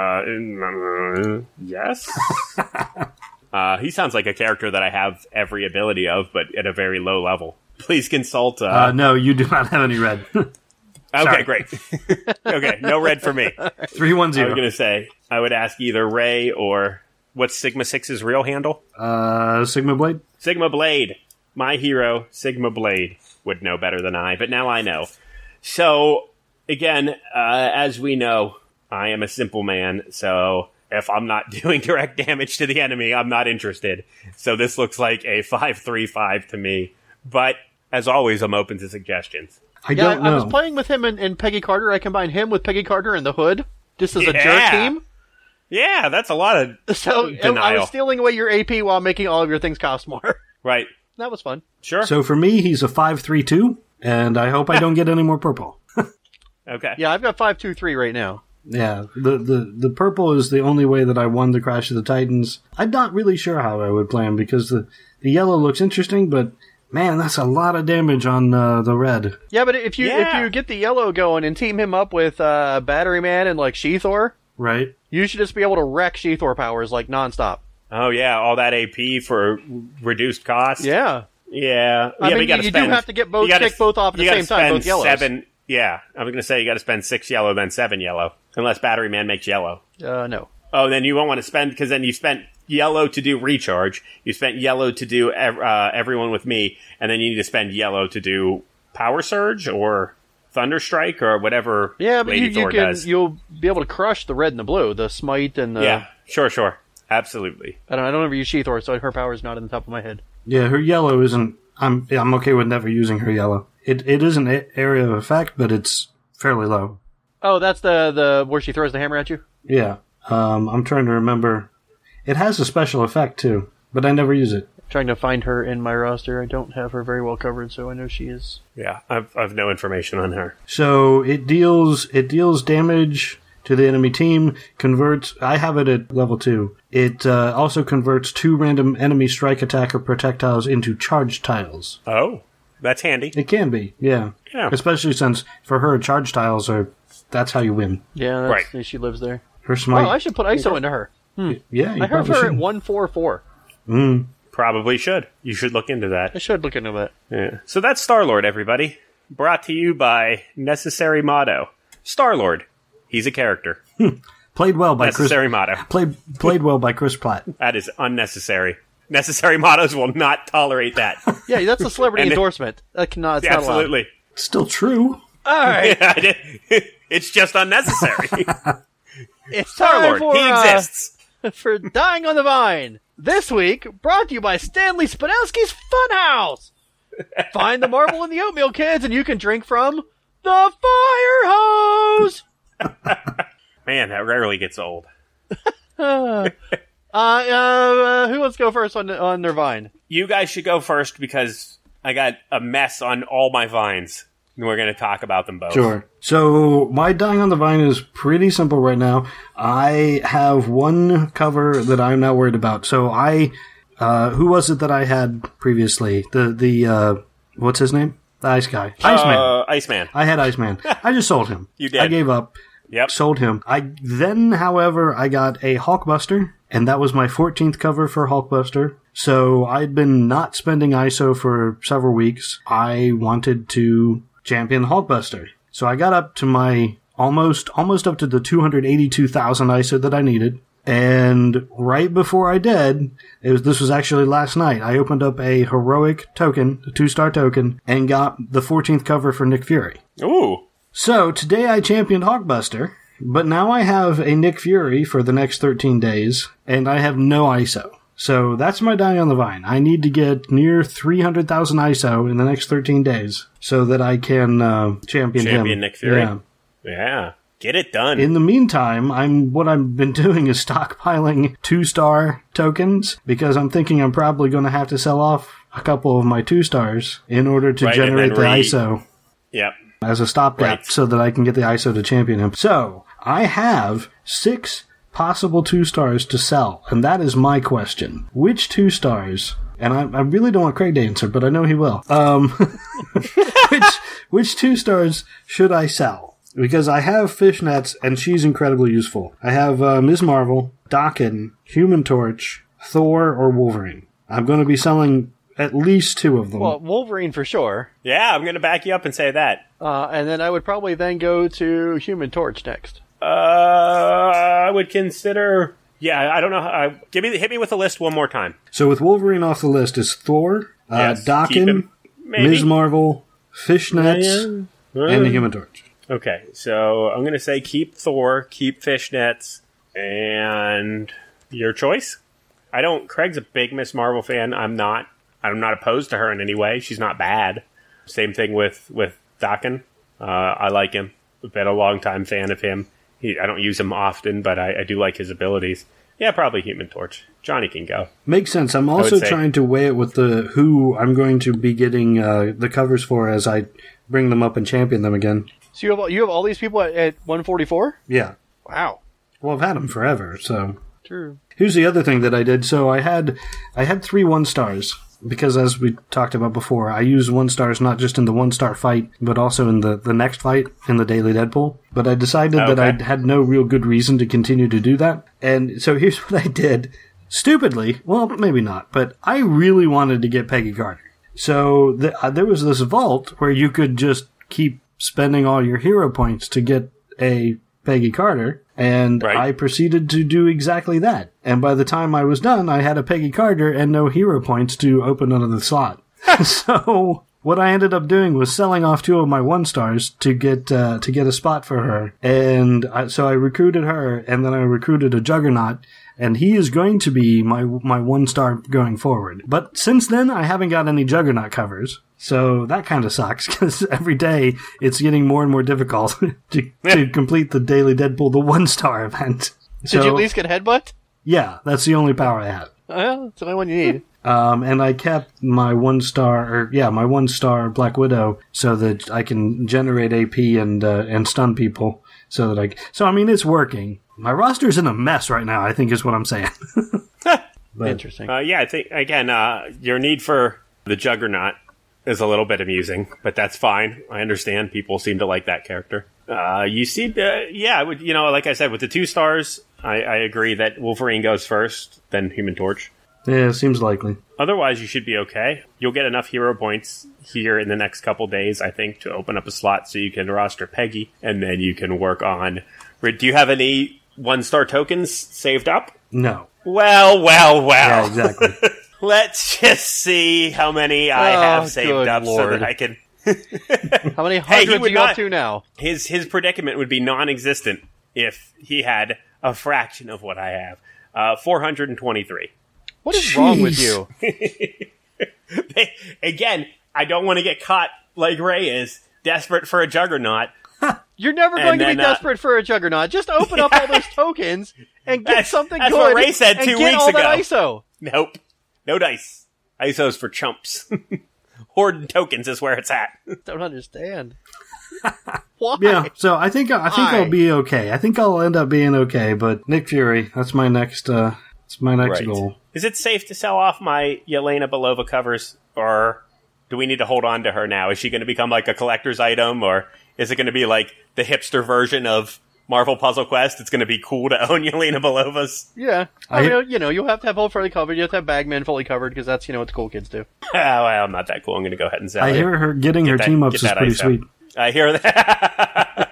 [SPEAKER 2] Uh, yes. uh, he sounds like a character that I have every ability of, but at a very low level. Please consult. Uh,
[SPEAKER 3] Uh, no, you do not have any red.
[SPEAKER 2] okay,
[SPEAKER 3] sorry.
[SPEAKER 2] great. Okay, no red for me.
[SPEAKER 3] three one
[SPEAKER 2] I was
[SPEAKER 3] zero.
[SPEAKER 2] going to say, I would ask either Ray or what's Sigma six's real handle?
[SPEAKER 3] Uh, Sigma Blade?
[SPEAKER 2] Sigma Blade. My hero, Sigma Blade, would know better than I, but now I know. So, again, uh, as we know, I am a simple man, so if I'm not doing direct damage to the enemy, I'm not interested. So this looks like a five three five to me. But, as always, I'm open to suggestions.
[SPEAKER 3] I
[SPEAKER 1] Yeah,
[SPEAKER 3] don't
[SPEAKER 1] I, I
[SPEAKER 3] know.
[SPEAKER 1] was playing with him and, and Peggy Carter. I combined him with Peggy Carter and the Hood, just as a jerk
[SPEAKER 2] Yeah.
[SPEAKER 1] team.
[SPEAKER 2] Yeah, that's a lot of...
[SPEAKER 1] So I
[SPEAKER 2] Denial.
[SPEAKER 1] was stealing away your A P while making all of your things cost more.
[SPEAKER 2] Right.
[SPEAKER 1] That was fun.
[SPEAKER 2] Sure.
[SPEAKER 3] So for me, he's a five three two, and I hope I don't get any more purple.
[SPEAKER 2] Okay.
[SPEAKER 1] Yeah, I've got five two three right now.
[SPEAKER 3] Yeah, the, the, the purple is the only way that I won the Crash of the Titans. I'm not really sure how I would play him, because the, the yellow looks interesting, but man, that's a lot of damage on uh, the red.
[SPEAKER 1] Yeah, but if you
[SPEAKER 2] Yeah.
[SPEAKER 1] if you get the yellow going and team him up with uh, Battery Man and like Sheathor,
[SPEAKER 3] Right?
[SPEAKER 1] you should just be able to wreck Sheathor powers like nonstop.
[SPEAKER 2] Oh, yeah, all that A P for reduced cost.
[SPEAKER 1] Yeah.
[SPEAKER 2] Yeah.
[SPEAKER 1] I
[SPEAKER 2] yeah,
[SPEAKER 1] mean,
[SPEAKER 2] but you, gotta
[SPEAKER 1] you
[SPEAKER 2] spend,
[SPEAKER 1] do have to get both,
[SPEAKER 2] you gotta-
[SPEAKER 1] kick both off at the
[SPEAKER 2] you gotta
[SPEAKER 1] same time, both
[SPEAKER 2] spend
[SPEAKER 1] yellows.
[SPEAKER 2] Seven, yeah, I was going to say you got to spend six yellow, then seven yellow, unless Battery Man makes yellow.
[SPEAKER 1] Uh, no.
[SPEAKER 2] Oh, then you won't want to spend, because then you spent yellow to do recharge, you spent yellow to do ev- uh, everyone with me, and then you need to spend yellow to do Power Surge or Thunderstrike or whatever
[SPEAKER 1] Yeah, but
[SPEAKER 2] Lady
[SPEAKER 1] you, you
[SPEAKER 2] Thor
[SPEAKER 1] can
[SPEAKER 2] does.
[SPEAKER 1] you'll be able to crush the red and the blue, the smite and the.
[SPEAKER 2] yeah, sure, sure. Absolutely.
[SPEAKER 1] I don't. I don't ever use Sheathor, so her power is not in the top of my head.
[SPEAKER 3] Yeah, her yellow isn't... I'm I'm okay with never using her yellow. It It is an a- area of effect, but it's fairly low.
[SPEAKER 1] Oh, that's the the where she throws the hammer at you.
[SPEAKER 3] Yeah. Um, I'm trying to remember. It has a special effect, too, but I never use it.
[SPEAKER 1] Trying to find her in my roster. I don't have her very well covered, so I know she is.
[SPEAKER 2] Yeah, I've, I've no information on her.
[SPEAKER 3] So it deals it deals damage to the enemy team, converts... I have it at level two. It uh, also converts two random enemy strike attack or projectiles into charge tiles.
[SPEAKER 2] Oh, that's handy.
[SPEAKER 3] It can be, yeah.
[SPEAKER 2] Yeah.
[SPEAKER 3] Especially since, for her, charge tiles are... That's how you win.
[SPEAKER 1] Yeah, that's, right. She lives there.
[SPEAKER 3] Her smite...
[SPEAKER 1] Oh, I should put I S O into her. Hmm.
[SPEAKER 3] Yeah, you
[SPEAKER 1] I have
[SPEAKER 3] probably
[SPEAKER 1] her
[SPEAKER 3] should.
[SPEAKER 1] at one four four.
[SPEAKER 3] Mm.
[SPEAKER 2] Probably should. You should look into that.
[SPEAKER 1] I should look into that.
[SPEAKER 2] Yeah. So that's Star-Lord, everybody. Brought to you by Necessary Motto. Star-Lord. He's a character.
[SPEAKER 3] Played well by Chris...
[SPEAKER 2] Necessary Motto.
[SPEAKER 3] Played, played well by Chris Platt.
[SPEAKER 2] That is unnecessary. Necessary Mottos will not tolerate that.
[SPEAKER 1] Yeah, that's a celebrity
[SPEAKER 2] And it-
[SPEAKER 1] endorsement. That cannot. It's
[SPEAKER 2] Yeah,
[SPEAKER 1] not allowed.
[SPEAKER 2] absolutely.
[SPEAKER 3] Still true.
[SPEAKER 1] All right,
[SPEAKER 2] Yeah, I did. It's just unnecessary.
[SPEAKER 1] it's time
[SPEAKER 2] Star-Lord.
[SPEAKER 1] for
[SPEAKER 2] He
[SPEAKER 1] uh,
[SPEAKER 2] exists.
[SPEAKER 1] for Dying on the Vine. This week, brought to you by Stanley Spadowski's Funhouse. Find the marble in the oatmeal cans, and you can drink from the fire hose.
[SPEAKER 2] Man, that rarely gets old.
[SPEAKER 1] Uh, uh, uh, who wants to go first on on their vine?
[SPEAKER 2] You guys should go first because I got a mess on all my vines. And we're going to talk about them both.
[SPEAKER 3] Sure. So my Dying on the Vine is pretty simple right now. I have one cover that I'm not worried about. So I, uh, who was it that I had previously? The, the, uh, what's his name? The Ice Guy. Iceman.
[SPEAKER 2] Uh, Iceman.
[SPEAKER 3] I had Iceman. I just sold him.
[SPEAKER 2] You did.
[SPEAKER 3] I gave up.
[SPEAKER 2] Yep.
[SPEAKER 3] Sold him. I then, however, I got a Hulkbuster, and that was my fourteenth cover for Hulkbuster. So I'd been not spending I S O for several weeks. I wanted to champion Hulkbuster. So I got up to my almost almost up to the two hundred eighty-two thousand I S O that I needed. And right before I did, it was this was actually last night, I opened up a heroic token, a two-star token, and got the fourteenth cover for Nick Fury.
[SPEAKER 2] Ooh.
[SPEAKER 3] So today I championed Hawkbuster, but now I have a Nick Fury for the next thirteen days, and I have no I S O. So that's my die on the vine. I need to get near three hundred thousand I S O in the next thirteen days so that I can uh, champion,
[SPEAKER 2] champion him. Champion Nick Fury.
[SPEAKER 3] Yeah.
[SPEAKER 2] Yeah. Get it done.
[SPEAKER 3] In the meantime, I'm what I've been doing is stockpiling two-star tokens because I'm thinking I'm probably going to have to sell off a couple of my two-stars in order to
[SPEAKER 2] right,
[SPEAKER 3] generate the
[SPEAKER 2] re-
[SPEAKER 3] I S O.
[SPEAKER 2] Yep.
[SPEAKER 3] As a stopgap
[SPEAKER 2] right.
[SPEAKER 3] so that I can get the I S O to champion him. So, I have six possible two stars to sell, and that is my question. Which two stars, and I, I really don't want Craig to answer, but I know he will, um, which, which two stars should I sell? Because I have Fishnets, and she's incredibly useful. I have uh, Miz Marvel, Daken, Human Torch, Thor, or Wolverine. I'm going to be selling at least two of them.
[SPEAKER 1] Well, Wolverine for sure.
[SPEAKER 2] Yeah, I'm going to back you up and say that.
[SPEAKER 1] Uh, and then I would probably then go to Human Torch next.
[SPEAKER 2] Uh, I would consider. Yeah, I don't know. How, I, give me, hit me with the list one more time.
[SPEAKER 3] So with Wolverine off the list is Thor, uh,
[SPEAKER 2] Yes, keep
[SPEAKER 3] Daken,
[SPEAKER 2] him. Maybe.
[SPEAKER 3] Miz Marvel, Fishnets,
[SPEAKER 2] Yeah, yeah.
[SPEAKER 3] and the Human Torch.
[SPEAKER 2] Okay, so I'm going to say keep Thor, keep Fishnets, and your choice. I don't. Craig's a big Miz Marvel fan. I'm not. I'm not opposed to her in any way. She's not bad. Same thing with with Daken. Uh, I like him. I've been a long time fan of him. He, I don't use him often, but I, I do like his abilities. Yeah, probably Human Torch. Johnny can go.
[SPEAKER 3] Makes sense. I'm also trying to weigh it with the who I'm going to be getting uh, the covers for as I bring them up and champion them again.
[SPEAKER 1] So you have all, you have all these people at, at one forty-four?
[SPEAKER 3] Yeah.
[SPEAKER 1] Wow.
[SPEAKER 3] Well, I've had them forever, so.
[SPEAKER 1] True.
[SPEAKER 3] Here's the other thing that I did. So I had I had three one stars. Because as we talked about before, I use one stars not just in the one star fight, but also in the, the next fight in the Daily Deadpool. But I decided
[SPEAKER 2] okay.
[SPEAKER 3] that I had no real good reason to continue to do that. And so here's what I did. Stupidly, well, maybe not, but I really wanted to get Peggy Carter. So the, uh, there was this vault where you could just keep spending all your hero points to get a Peggy Carter. And
[SPEAKER 2] right.
[SPEAKER 3] I proceeded to do exactly that. And by the time I was done, I had a Peggy Carter and no hero points to open another slot. So what I ended up doing was selling off two of my one stars to get uh, to get a spot for her. And I, so I recruited her, and then I recruited a Juggernaut, and he is going to be my my one star going forward. But since then, I haven't got any Juggernaut covers. So that kind of sucks, because every day it's getting more and more difficult to, to complete the Daily Deadpool, the one-star event.
[SPEAKER 1] Did
[SPEAKER 3] so,
[SPEAKER 1] you at least get Headbutt?
[SPEAKER 3] Yeah, that's the only power I have.
[SPEAKER 1] Well, that's the only one you need.
[SPEAKER 3] Um, and I kept my one-star, or yeah, my one-star Black Widow, so that I can generate A P and uh, and stun people. So that I, so I mean, it's working. My roster's in a mess right now, I think is what I'm saying. But,
[SPEAKER 1] Interesting.
[SPEAKER 2] Uh, yeah, I think again, uh, your need for the Juggernaut is a little bit amusing, but that's fine. I understand people seem to like that character. Uh, you see, uh, yeah, I would, you know, like I said, with the two stars, I, I agree that Wolverine goes first, then Human Torch.
[SPEAKER 3] Yeah, seems likely.
[SPEAKER 2] Otherwise, you should be okay. You'll get enough hero points here in the next couple days, I think, to open up a slot so you can roster Peggy, and then you can work on... Do you have any one-star tokens saved up?
[SPEAKER 3] No.
[SPEAKER 2] Well, well, well.
[SPEAKER 3] Yeah, exactly.
[SPEAKER 2] Let's just see how many I
[SPEAKER 1] Oh,
[SPEAKER 2] have saved
[SPEAKER 1] good
[SPEAKER 2] up
[SPEAKER 1] Lord.
[SPEAKER 2] so that I can...
[SPEAKER 1] How many
[SPEAKER 2] Hey, he
[SPEAKER 1] hundreds
[SPEAKER 2] would
[SPEAKER 1] are you
[SPEAKER 2] not-
[SPEAKER 1] up to now?
[SPEAKER 2] His his predicament would be non-existent if he had a fraction of what I have. Uh, four hundred twenty-three.
[SPEAKER 1] What is wrong with
[SPEAKER 3] Jeez.
[SPEAKER 1] you?
[SPEAKER 2] Again, I don't want to get caught like Ray is, desperate for a Juggernaut.
[SPEAKER 1] You're never
[SPEAKER 2] And
[SPEAKER 1] going to be
[SPEAKER 2] then, uh,
[SPEAKER 1] desperate for a Juggernaut. Just open up all those tokens and get
[SPEAKER 2] That's-
[SPEAKER 1] something
[SPEAKER 2] that's
[SPEAKER 1] good.
[SPEAKER 2] what Ray said
[SPEAKER 1] and
[SPEAKER 2] two
[SPEAKER 1] get
[SPEAKER 2] weeks
[SPEAKER 1] all
[SPEAKER 2] ago.
[SPEAKER 1] that I S O.
[SPEAKER 2] Nope. No dice. I S O's for chumps. Hoarding tokens is where it's at.
[SPEAKER 1] Don't understand. Why?
[SPEAKER 3] Yeah, so I think I think
[SPEAKER 1] Why?
[SPEAKER 3] I'll be okay. I think I'll end up being okay. But Nick Fury, that's my next. Uh, that's my next
[SPEAKER 2] Right.
[SPEAKER 3] goal.
[SPEAKER 2] Is it safe to sell off my Yelena Belova covers, or do we need to hold on to her now? Is she going to become like a collector's item, or is it going to be like the hipster version of Marvel Puzzle Quest? It's going to be cool to own Yelena Belovas.
[SPEAKER 1] Yeah. I,
[SPEAKER 3] I-
[SPEAKER 1] mean, you know, you'll have to have Hulk fully covered. You have to have Bagman fully covered because that's, you know, what the cool kids do.
[SPEAKER 2] Ah, well, I'm not that cool. I'm going to go ahead and sell
[SPEAKER 3] I
[SPEAKER 2] it.
[SPEAKER 3] hear her getting her
[SPEAKER 2] that-
[SPEAKER 3] team ups
[SPEAKER 2] get
[SPEAKER 3] is
[SPEAKER 2] that
[SPEAKER 3] pretty
[SPEAKER 2] I S O.
[SPEAKER 3] sweet.
[SPEAKER 2] I hear that.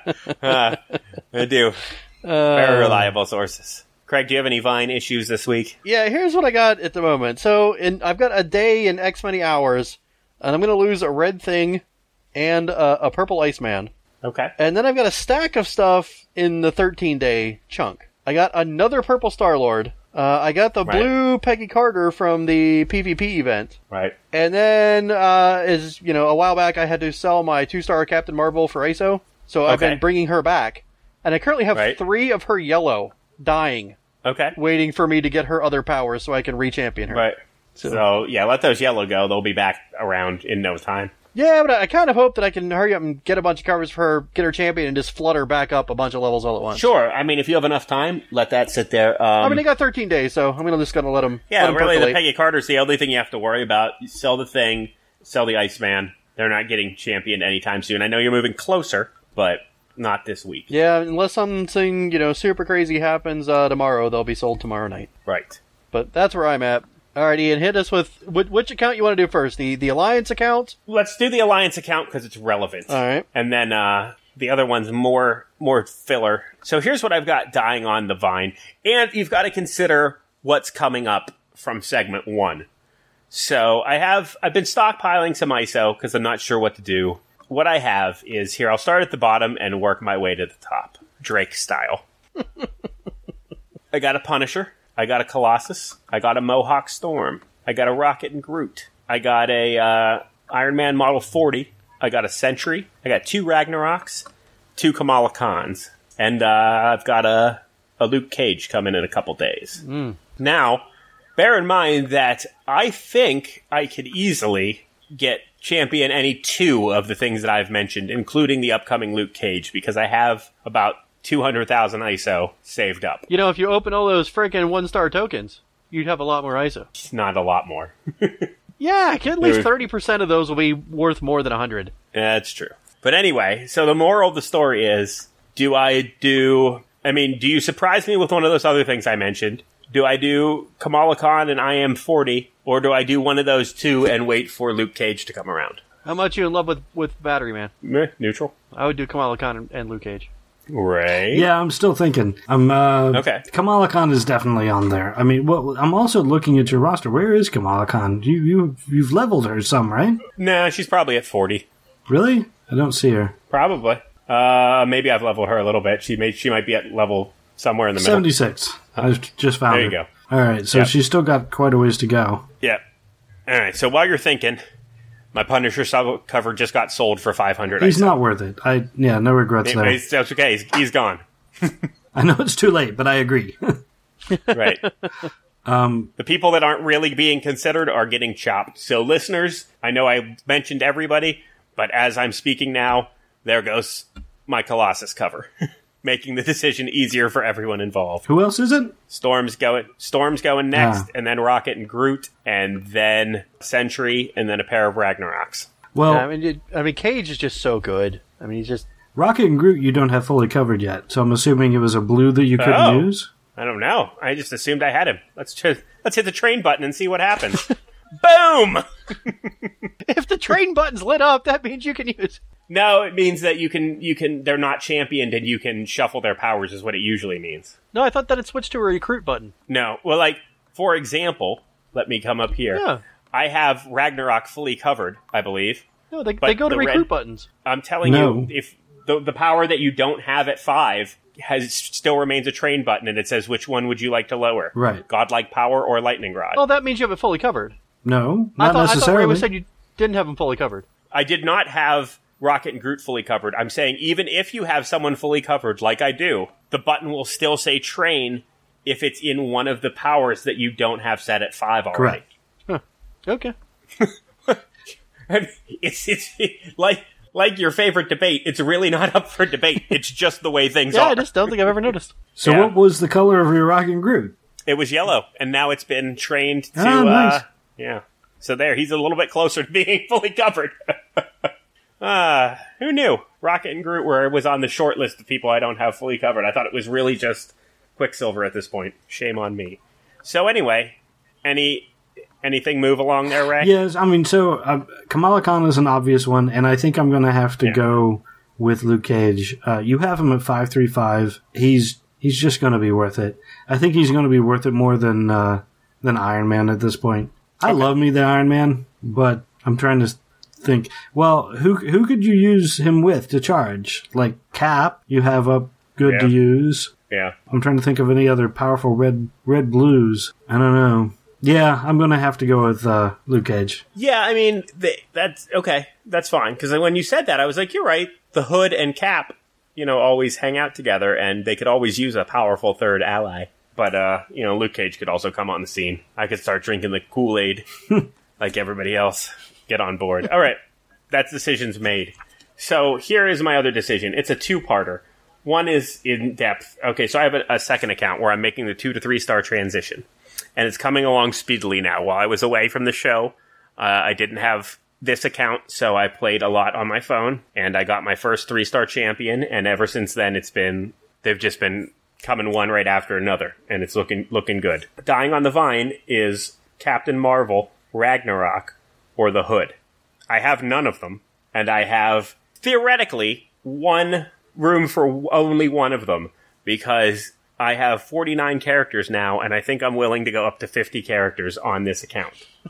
[SPEAKER 2] uh, I do.
[SPEAKER 1] Uh,
[SPEAKER 2] Very reliable sources. Craig, do you have any Vine issues this week?
[SPEAKER 1] Yeah, here's what I got at the moment. So, in I've got a day and X many hours, and I'm going to lose a red thing and a, a purple Iceman.
[SPEAKER 2] Okay.
[SPEAKER 1] And then I've got a stack of stuff in the thirteen-day chunk. I got another purple Star-Lord. Uh, I got the
[SPEAKER 2] Right.
[SPEAKER 1] blue Peggy Carter from the PvP event.
[SPEAKER 2] Right.
[SPEAKER 1] And then, uh, is you know, a while back I had to sell my two-star Captain Marvel for I S O, so I've
[SPEAKER 2] Okay.
[SPEAKER 1] been bringing her back. And I currently have
[SPEAKER 2] Right.
[SPEAKER 1] three of her yellow dying,
[SPEAKER 2] Okay.
[SPEAKER 1] waiting for me to get her other powers so I can re-champion her.
[SPEAKER 2] Right.
[SPEAKER 1] So-
[SPEAKER 2] So, yeah, let those yellow go. They'll be back around in no time.
[SPEAKER 1] Yeah, but I, I kind of hope that I can hurry up and get a bunch of covers for her, get her champion, and just flutter back up a bunch of levels all at once.
[SPEAKER 2] Sure. I mean, if you have enough time, let that sit there. Um,
[SPEAKER 1] I mean, they got thirteen days, so I'm gonna just gonna let them.
[SPEAKER 2] yeah,
[SPEAKER 1] let 'em
[SPEAKER 2] really, the
[SPEAKER 1] percolate.
[SPEAKER 2] Peggy Carter's the only thing you have to worry about. You sell the thing, sell the Iceman. They're not getting championed anytime soon. I know you're moving closer, but not this week.
[SPEAKER 1] Yeah, unless something you know super crazy happens uh, tomorrow, they'll be sold tomorrow night.
[SPEAKER 2] Right.
[SPEAKER 1] But that's where I'm at. All right, Ian, hit us with which, which account you want to do first. The the Alliance account.
[SPEAKER 2] Let's do the Alliance account because it's relevant.
[SPEAKER 1] All right.
[SPEAKER 2] And then uh, the other one's more more filler. So here's what I've got dying on the vine. And you've got to consider what's coming up from segment one. So I have I've been stockpiling some I S O because I'm not sure what to do. What I have is here, I'll start at the bottom and work my way to the top. Drake style. I got a Punisher. I got a Colossus. I got a Mohawk Storm. I got a Rocket and Groot. I got a uh, Iron Man Model forty. I got a Sentry. I got two Ragnaroks, two Kamala Khans, and uh, I've got a, a Luke Cage coming in a couple days.
[SPEAKER 1] Mm.
[SPEAKER 2] Now, bear in mind that I think I could easily get champion any two of the things that I've mentioned, including the upcoming Luke Cage, because I have about two hundred thousand I S O saved up.
[SPEAKER 1] You know, if you open all those freaking one-star tokens, you'd have a lot more I S O.
[SPEAKER 2] It's not a lot more.
[SPEAKER 1] Yeah, at least
[SPEAKER 2] There-
[SPEAKER 1] thirty percent of those will be worth more than one hundred.
[SPEAKER 2] Yeah, that's true. But anyway, so the moral of the story is, do I do... I mean, do you surprise me with one of those other things I mentioned? Do I do Kamala Khan and I am forty, or do I do one of those two and wait for Luke Cage to come around?
[SPEAKER 1] How much you in love with, with Battery Man?
[SPEAKER 2] Meh, neutral.
[SPEAKER 1] I would do Kamala Khan and, and Luke Cage.
[SPEAKER 2] Right.
[SPEAKER 3] Yeah, I'm still thinking. I'm uh,
[SPEAKER 2] Okay.
[SPEAKER 3] Kamala Khan is definitely on there. I mean, well, I'm also looking at your roster. Where is Kamala Khan? You you you've leveled her some, right?
[SPEAKER 2] Nah, she's probably at forty.
[SPEAKER 3] Really? I don't see her.
[SPEAKER 2] Probably. Uh, maybe I've leveled her a little bit. She may she might be at level somewhere in the middle.
[SPEAKER 3] seventy-six. I just found
[SPEAKER 2] There
[SPEAKER 3] her.
[SPEAKER 2] you go.
[SPEAKER 3] All right, so
[SPEAKER 2] Yep.
[SPEAKER 3] she's still got quite a ways to go.
[SPEAKER 2] Yeah. All right. So while you're thinking, my Punisher sub cover just got sold for five hundred.
[SPEAKER 3] He's not worth it. I yeah, no regrets there.
[SPEAKER 2] It's, that's okay. He's, he's gone.
[SPEAKER 3] I know it's too late, but I agree.
[SPEAKER 2] Right.
[SPEAKER 3] um,
[SPEAKER 2] The people that aren't really being considered are getting chopped. So listeners, I know I mentioned everybody, but as I'm speaking now, there goes my Colossus cover, making the decision easier for everyone involved.
[SPEAKER 3] who else is it?
[SPEAKER 2] Storm's going, Storm's going next,
[SPEAKER 3] Ah.
[SPEAKER 2] and then Rocket and Groot, and then Sentry, and then a pair of Ragnaroks.
[SPEAKER 3] Well,
[SPEAKER 1] Yeah, I mean, it, I mean, Cage is just so good. I mean, he's just
[SPEAKER 3] Rocket and Groot you don't have fully covered yet, so I'm assuming it was a blue that you couldn't
[SPEAKER 2] Oh.
[SPEAKER 3] use.
[SPEAKER 2] I don't know. I just assumed I had him. Let's just, let's hit the train button and see what happens. Boom!
[SPEAKER 1] if the train button's lit up, that means you can use.
[SPEAKER 2] No, it means that you can you can they're not championed and you can shuffle their powers is what it usually means.
[SPEAKER 1] No, I thought that it switched to a recruit button.
[SPEAKER 2] No. Well, like for example, let me come up here.
[SPEAKER 1] Yeah.
[SPEAKER 2] I have Ragnarok fully covered, I believe.
[SPEAKER 1] No, they
[SPEAKER 2] But
[SPEAKER 1] they go to
[SPEAKER 2] the
[SPEAKER 1] recruit
[SPEAKER 2] red-
[SPEAKER 1] buttons.
[SPEAKER 2] I'm telling
[SPEAKER 3] No.
[SPEAKER 2] you, if the the power that you don't have at five has still remains a train button and it says which one would you like to lower?
[SPEAKER 3] Right.
[SPEAKER 2] Godlike power or lightning rod?
[SPEAKER 1] Oh, that means you have it fully covered.
[SPEAKER 3] No,
[SPEAKER 1] I
[SPEAKER 3] not
[SPEAKER 1] thought I thought
[SPEAKER 3] necessarily.
[SPEAKER 1] Ray said you didn't have them fully covered.
[SPEAKER 2] I did not have Rocket and Groot fully covered. I'm saying even if you have someone fully covered, like I do, the button will still say train if it's in one of the powers that you don't have set at five already.
[SPEAKER 3] Correct.
[SPEAKER 1] Okay.
[SPEAKER 2] It's, it's like like your favorite debate. It's really not up for debate. It's just the way things
[SPEAKER 1] Yeah,
[SPEAKER 2] are.
[SPEAKER 1] I just don't think I've ever noticed.
[SPEAKER 3] So
[SPEAKER 2] Yeah.
[SPEAKER 3] what was the color of your Rocket and Groot?
[SPEAKER 2] It was yellow, and now it's been trained to.
[SPEAKER 3] Ah, nice.
[SPEAKER 2] uh, yeah. So there, he's a little bit closer to being fully covered. uh, who knew? Rocket and Groot were was on the short list of people I don't have fully covered. I thought it was really just Quicksilver at this point. Shame on me. So anyway, any anything move along there, Ray?
[SPEAKER 3] Yes, I mean, so uh, Kamala Khan is an obvious one, and I think I'm going to have to
[SPEAKER 2] Yeah.
[SPEAKER 3] go with Luke Cage. Uh, you have him at five three five. He's he's just going to be worth it. I think he's going to be worth it more than uh, than Iron Man at this point. I okay. love me the Iron Man, but I'm trying to think. Well, who who could you use him with to charge? Like Cap, you have up good yeah. to use.
[SPEAKER 2] Yeah.
[SPEAKER 3] I'm trying to think of any other powerful red red blues. I don't know. Yeah, I'm going to have to go with uh, Luke Cage.
[SPEAKER 2] Yeah, I mean, they, that's okay. That's fine. Because when you said that, I was like, you're right. The Hood and Cap, you know, always hang out together, and they could always use a powerful third ally. But, uh, you know, Luke Cage could also come on the scene. I could start drinking the Kool-Aid like everybody else. Get on board. All right. That decision's made. So here is my other decision. It's a two-parter. One is in depth. Okay, so I have a, a second account where I'm making the two to three star transition. And it's coming along speedily now. While I was away from the show, uh, I didn't have this account, so I played a lot on my phone, and I got my first three-star champion, and ever since then, it's been, they've just been coming one right after another, and it's looking looking good. Dying on the Vine is Captain Marvel, Ragnarok, or the Hood. I have none of them, and I have, theoretically, one room for only one of them, because I have forty-nine characters now, and I think I'm willing to go up to fifty characters on this account.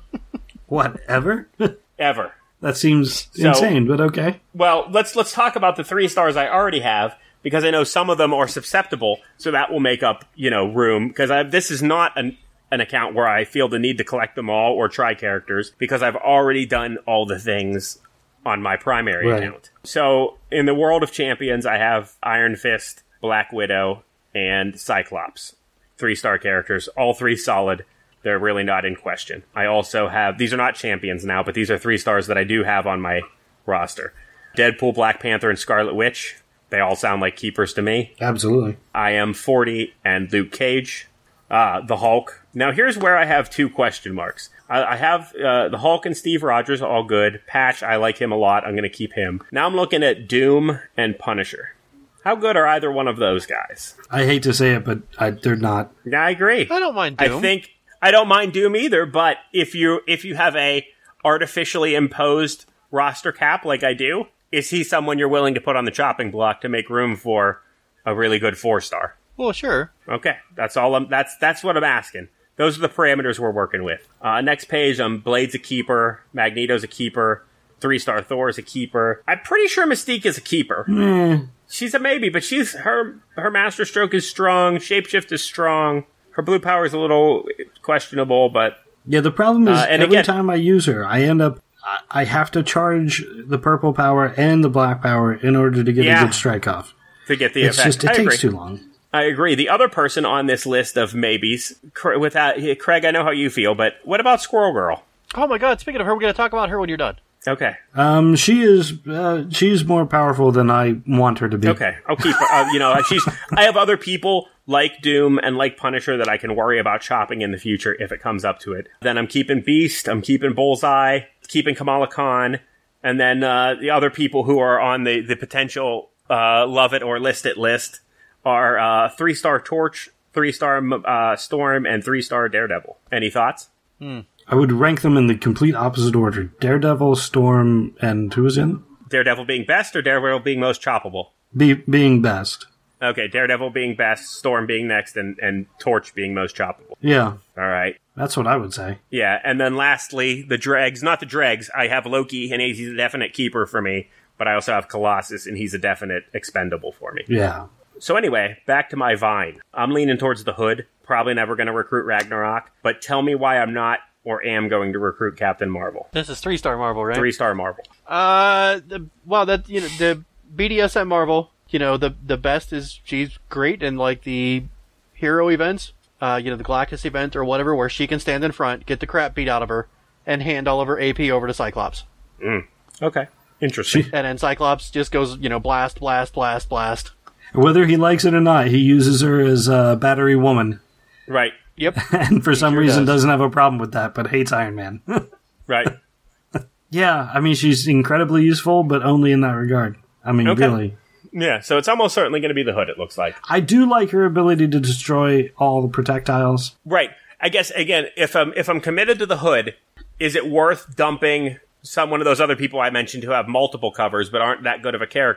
[SPEAKER 3] What, ever?
[SPEAKER 2] Ever.
[SPEAKER 3] That seems so insane, but okay.
[SPEAKER 2] Well, let's let's talk about the three stars I already have, because I know some of them are susceptible, so that will make up, you know, room, because this is not an, an account where I feel the need to collect them all or try characters, because I've already done all the things on my primary right. account. So, in the World of Champions, I have Iron Fist, Black Widow, and Cyclops. Three-star characters, all three solid. They're really not in question. I also have, these are not champions now, but these are three stars that I do have on my roster. Deadpool, Black Panther, and Scarlet Witch. They all sound like keepers to me.
[SPEAKER 3] Absolutely.
[SPEAKER 2] I am forty, and Luke Cage. Uh, the Hulk. Now, here's where I have two question marks. I, I have uh, the Hulk and Steve Rogers, all good. Patch, I like him a lot. I'm going to keep him. Now I'm looking at Doom and Punisher. How good are either one of those guys?
[SPEAKER 3] I hate to say it, but I, they're not.
[SPEAKER 2] Yeah, I agree.
[SPEAKER 1] I don't mind Doom.
[SPEAKER 2] I think I don't mind Doom either, but if you if you have a artificially imposed roster cap like I do, is he someone you're willing to put on the chopping block to make room for a really good four star?
[SPEAKER 1] Well, sure.
[SPEAKER 2] Okay, that's all. I'm, that's that's what I'm asking. Those are the parameters we're working with. Uh, next page, um, Blade's a keeper, Magneto's a keeper, three star Thor is a keeper. I'm pretty sure Mystique is a keeper.
[SPEAKER 3] Mm.
[SPEAKER 2] She's a maybe, but she's her her master stroke is strong, shapeshift is strong. Her blue power is a little questionable, but
[SPEAKER 3] yeah, the problem is
[SPEAKER 2] uh, and
[SPEAKER 3] every
[SPEAKER 2] again,
[SPEAKER 3] time I use her, I end up I have to charge the purple power and the black power in order to get
[SPEAKER 2] yeah,
[SPEAKER 3] a good strike off.
[SPEAKER 2] To get the
[SPEAKER 3] it's
[SPEAKER 2] effect.
[SPEAKER 3] just it
[SPEAKER 2] I
[SPEAKER 3] takes
[SPEAKER 2] agree.
[SPEAKER 3] too long.
[SPEAKER 2] I agree. The other person on this list of maybes, with that, Craig, I know how you feel, but what about Squirrel Girl?
[SPEAKER 1] Oh my God! Speaking of her, we're going to talk about her when you're done.
[SPEAKER 2] Okay.
[SPEAKER 3] Um, she is uh, she's more powerful than I want her to be.
[SPEAKER 2] Okay, I'll keep her. Uh, you know, she's. I have other people like Doom and like Punisher that I can worry about chopping in the future if it comes up to it. Then I'm keeping Beast. I'm keeping Bullseye. Keeping Kamala Khan, and then uh, the other people who are on the the potential uh, love it or list it list are uh, three star Torch, three star uh, Storm, and three star Daredevil. Any thoughts?
[SPEAKER 1] Hmm.
[SPEAKER 3] I would rank them in the complete opposite order. Daredevil, Storm, and who is in?
[SPEAKER 2] Daredevil being best or Daredevil being most choppable?
[SPEAKER 3] Be, being best.
[SPEAKER 2] Okay, Daredevil being best, Storm being next, and, and Torch being most choppable.
[SPEAKER 3] Yeah.
[SPEAKER 2] All right.
[SPEAKER 3] That's what I would say.
[SPEAKER 2] Yeah, and then lastly, the dregs. Not the dregs. I have Loki, and he's a definite keeper for me, but I also have Colossus, and he's a definite expendable for me.
[SPEAKER 3] Yeah.
[SPEAKER 2] So anyway, back to my Vine. I'm leaning towards the Hood. Probably never going to recruit Ragnarok, but tell me why I'm not or am going to recruit Captain Marvel.
[SPEAKER 1] This is three-star Marvel, right?
[SPEAKER 2] Three-star Marvel.
[SPEAKER 1] Uh, the, well, that you know, the B D S M Marvel, you know, the the best is she's great in like the hero events, uh, you know, the Galactus event or whatever, where she can stand in front, get the crap beat out of her, and hand all of her A P over to Cyclops.
[SPEAKER 2] Mm. Okay, interesting.
[SPEAKER 1] And then Cyclops just goes, you know, blast, blast, blast, blast.
[SPEAKER 3] Whether he likes it or not, he uses her as a battery woman.
[SPEAKER 2] Right.
[SPEAKER 1] Yep.
[SPEAKER 3] And for
[SPEAKER 1] he
[SPEAKER 3] some
[SPEAKER 1] sure
[SPEAKER 3] reason
[SPEAKER 1] does.
[SPEAKER 3] doesn't have a problem with that, but hates Iron Man.
[SPEAKER 2] Right.
[SPEAKER 3] Yeah, I mean, she's incredibly useful, but only in that regard. I mean,
[SPEAKER 2] Okay.
[SPEAKER 3] really.
[SPEAKER 2] Yeah, so it's almost certainly going to be the Hood, it looks like.
[SPEAKER 3] I do like her ability to destroy all the projectiles.
[SPEAKER 2] Right. I guess, again, if I'm, if I'm committed to the Hood, is it worth dumping some one of those other people I mentioned who have multiple covers but aren't that good of a character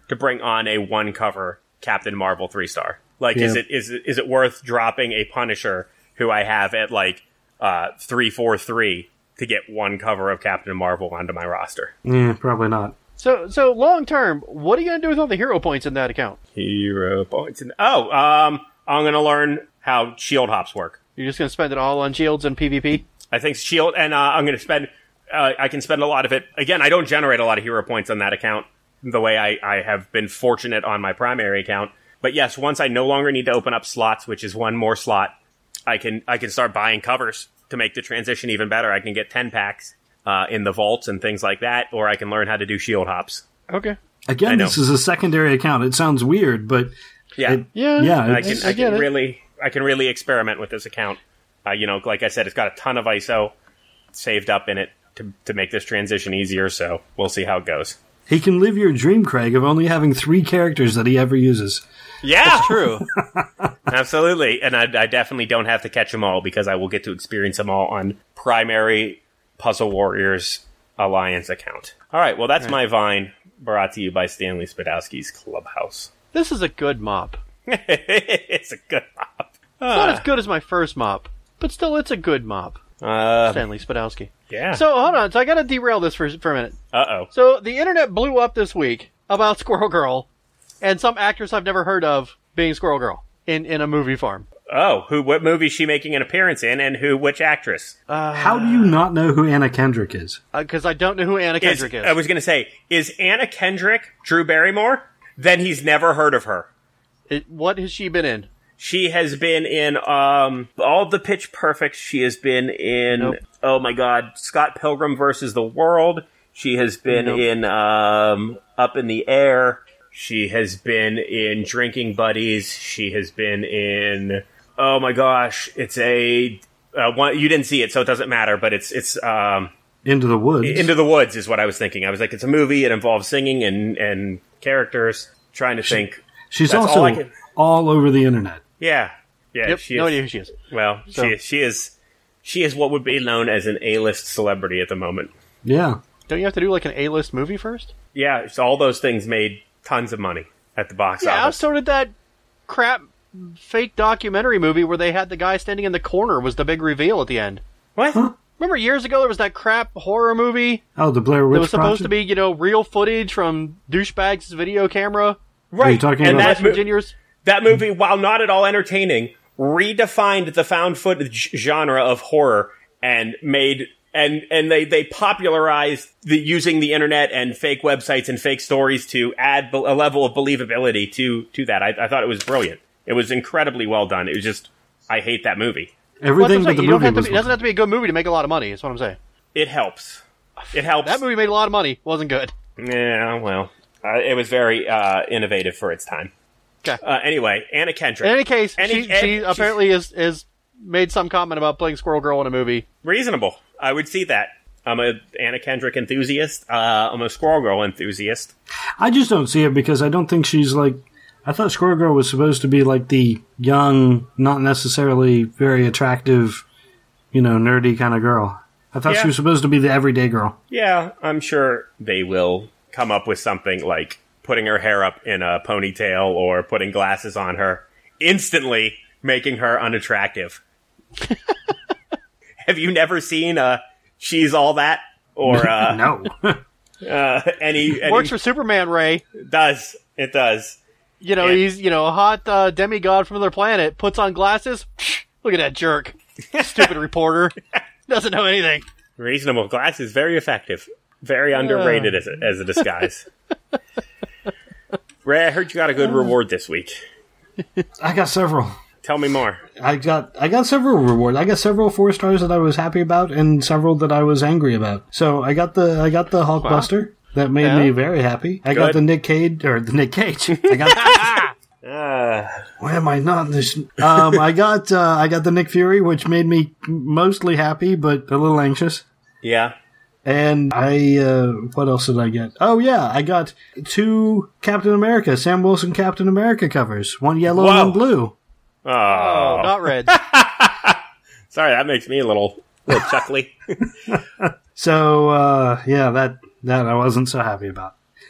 [SPEAKER 2] to bring on a one cover Captain Marvel three star? Like,
[SPEAKER 3] Yeah.
[SPEAKER 2] is it is it, is it worth dropping a Punisher who I have at like uh, three four three to get one cover of Captain Marvel onto my roster?
[SPEAKER 3] Yeah, probably not.
[SPEAKER 1] So, so long term, what are you gonna do with all the hero points in that account?
[SPEAKER 2] Hero points. In, oh, um, I'm gonna learn how shield hops work.
[SPEAKER 1] You're just gonna spend it all on shields and PvP?
[SPEAKER 2] I think shield, and uh, I'm gonna spend. Uh, I can spend a lot of it. Again, I don't generate a lot of hero points on that account the way I, I have been fortunate on my primary account. But yes, once I no longer need to open up slots, which is one more slot, I can I can start buying covers to make the transition even better. I can get ten packs uh, in the vaults and things like that, or I can learn how to do shield hops.
[SPEAKER 1] Okay.
[SPEAKER 2] I
[SPEAKER 3] Again,
[SPEAKER 2] know.
[SPEAKER 3] this is a secondary account. It sounds weird, but
[SPEAKER 2] Yeah,
[SPEAKER 3] it-
[SPEAKER 1] Yeah.
[SPEAKER 3] yeah,
[SPEAKER 2] I
[SPEAKER 3] it's-
[SPEAKER 2] can
[SPEAKER 1] I
[SPEAKER 2] I,
[SPEAKER 1] get
[SPEAKER 2] can
[SPEAKER 1] it.
[SPEAKER 2] really I can really experiment with this account. Uh, you know, like I said, it's got a ton of I S O saved up in it to to make this transition easier. So we'll see how it goes.
[SPEAKER 3] he can live your dream, Craig, of only having three characters that he ever uses.
[SPEAKER 2] Yeah,
[SPEAKER 1] True.
[SPEAKER 2] absolutely. And I, I definitely don't have to catch them all because I will get to experience them all on primary Puzzle Warriors Alliance account. All right, well, that's my Vine, brought to you by Stanley Spadowski's Clubhouse.
[SPEAKER 1] This is a good mop.
[SPEAKER 2] It's a good mop.
[SPEAKER 1] It's not as good as my first mop, but still, it's a good mop.
[SPEAKER 2] Uh,
[SPEAKER 1] Stanley Spadowski.
[SPEAKER 2] yeah.
[SPEAKER 1] So, hold on. So, I gotta derail this for, for a minute.
[SPEAKER 2] Uh-oh.
[SPEAKER 1] So, the internet blew up this week about Squirrel Girl and some actress I've never heard of being Squirrel Girl in, in a movie form.
[SPEAKER 2] Oh, who? What movie is she making an appearance in, and who? Which actress?
[SPEAKER 3] How do you not know who Anna Kendrick is?
[SPEAKER 1] Because I don't know who Anna
[SPEAKER 2] Is-
[SPEAKER 1] Kendrick is.
[SPEAKER 2] I was going to say, is Anna Kendrick Drew Barrymore? Then he's never heard of her.
[SPEAKER 1] It, what has she been in?
[SPEAKER 2] She has been in um, all of the Pitch Perfect. She has been in,
[SPEAKER 1] Nope.
[SPEAKER 2] oh my god, Scott Pilgrim versus the World. She has been
[SPEAKER 1] Nope.
[SPEAKER 2] in um, Up in the Air. She has been in Drinking Buddies. She has been in, oh my gosh, it's a, uh, one, you didn't see it, so it doesn't matter, but it's, it's, um,
[SPEAKER 3] Into the Woods.
[SPEAKER 2] Into the Woods is what I was thinking. I was like, it's a movie. It involves singing and, and characters. Trying to think.
[SPEAKER 3] She's
[SPEAKER 2] That's
[SPEAKER 3] also
[SPEAKER 2] all I can-
[SPEAKER 3] all over the internet.
[SPEAKER 2] Yeah. Yeah,
[SPEAKER 1] Yep,
[SPEAKER 2] she
[SPEAKER 1] no
[SPEAKER 2] is.
[SPEAKER 1] idea who she is.
[SPEAKER 2] Well,
[SPEAKER 1] So-
[SPEAKER 2] she, she is she is what would be known as an A-list celebrity at the moment.
[SPEAKER 3] Yeah.
[SPEAKER 1] Don't you have to do like an A-list movie first?
[SPEAKER 2] Yeah, so all those things made tons of money at the box
[SPEAKER 1] Yeah,
[SPEAKER 2] office.
[SPEAKER 1] so did that crap fake documentary movie where they had the guy standing in the corner was the big reveal at the end.
[SPEAKER 2] What?
[SPEAKER 3] Huh?
[SPEAKER 1] Remember years ago there was that crap horror movie
[SPEAKER 3] Oh, the Blair Witch
[SPEAKER 1] that was supposed
[SPEAKER 3] Project?
[SPEAKER 1] to be, you know, real footage from douchebags' video camera?
[SPEAKER 2] Right.
[SPEAKER 3] Are you talking
[SPEAKER 2] and
[SPEAKER 3] about-
[SPEAKER 2] that,
[SPEAKER 1] West
[SPEAKER 2] mo-
[SPEAKER 1] Virginia's.
[SPEAKER 2] that movie, while not at all entertaining, redefined the found footage genre of horror and made and and they they popularized the using the internet and fake websites and fake stories to add be- a level of believability to to that. I, I thought it was brilliant. It was incredibly well done. It was just I hate that movie.
[SPEAKER 1] Well,
[SPEAKER 3] Everything
[SPEAKER 1] that's what I'm saying.
[SPEAKER 3] but the
[SPEAKER 1] You don't
[SPEAKER 3] movie
[SPEAKER 1] have to
[SPEAKER 3] was.
[SPEAKER 1] be, it doesn't have to be a good movie to make a lot of money, is what I'm saying.
[SPEAKER 2] It helps. It helps.
[SPEAKER 1] That movie made a lot of money. Wasn't good.
[SPEAKER 2] Yeah, well, uh, it was very uh, innovative for its time.
[SPEAKER 1] Okay.
[SPEAKER 2] Uh, anyway, Anna Kendrick.
[SPEAKER 1] In any case,
[SPEAKER 2] Any-
[SPEAKER 1] she,
[SPEAKER 2] eh,
[SPEAKER 1] she
[SPEAKER 2] she's-
[SPEAKER 1] apparently is, is made some comment about playing Squirrel Girl in a movie.
[SPEAKER 2] Reasonable. I would see that. I'm a Anna Kendrick enthusiast. Uh, I'm a Squirrel Girl enthusiast.
[SPEAKER 3] I just don't see it because I don't think she's like. I thought Squirrel Girl was supposed to be like the young, not necessarily very attractive, you know, nerdy kind of girl. I thought
[SPEAKER 2] Yeah.
[SPEAKER 3] she was supposed to be the everyday girl.
[SPEAKER 2] Yeah, I'm sure they will come up with something like putting her hair up in a ponytail or putting glasses on her, instantly making her unattractive. Have you never seen uh, She's All That? Or uh,
[SPEAKER 3] No.
[SPEAKER 2] uh, any, any
[SPEAKER 1] Works for Superman, Ray.
[SPEAKER 2] does. It does.
[SPEAKER 1] You know,
[SPEAKER 2] Yeah.
[SPEAKER 1] he's, you know, a hot uh, demigod from another planet, puts on glasses. Look at that jerk. Stupid reporter. Doesn't know anything.
[SPEAKER 2] Reasonable. Glasses, very effective. Very underrated as a, as a disguise. Ray, I heard you got a good reward this week.
[SPEAKER 3] I got several.
[SPEAKER 2] Tell me more.
[SPEAKER 3] I got I got several rewards. I got several four stars that I was happy about, and several that I was angry about. So I got the I got the Hulkbuster. That made
[SPEAKER 1] Yeah.
[SPEAKER 3] me very happy. I got
[SPEAKER 2] Good.
[SPEAKER 3] the Nick Cage or the Nick Cage. I got.
[SPEAKER 2] Uh,
[SPEAKER 3] Why am I not this? Um, I got uh, I got the Nick Fury, which made me mostly happy, but a little anxious.
[SPEAKER 2] yeah.
[SPEAKER 3] And I, uh, what else did I get? Oh yeah, I got two Captain America, Sam Wilson Captain America covers. One yellow
[SPEAKER 2] Whoa.
[SPEAKER 3] and one blue.
[SPEAKER 2] Oh,
[SPEAKER 1] Oh, not red.
[SPEAKER 2] sorry, that makes me a little, little chuckly.
[SPEAKER 3] So, uh, yeah, that, that I wasn't so happy about.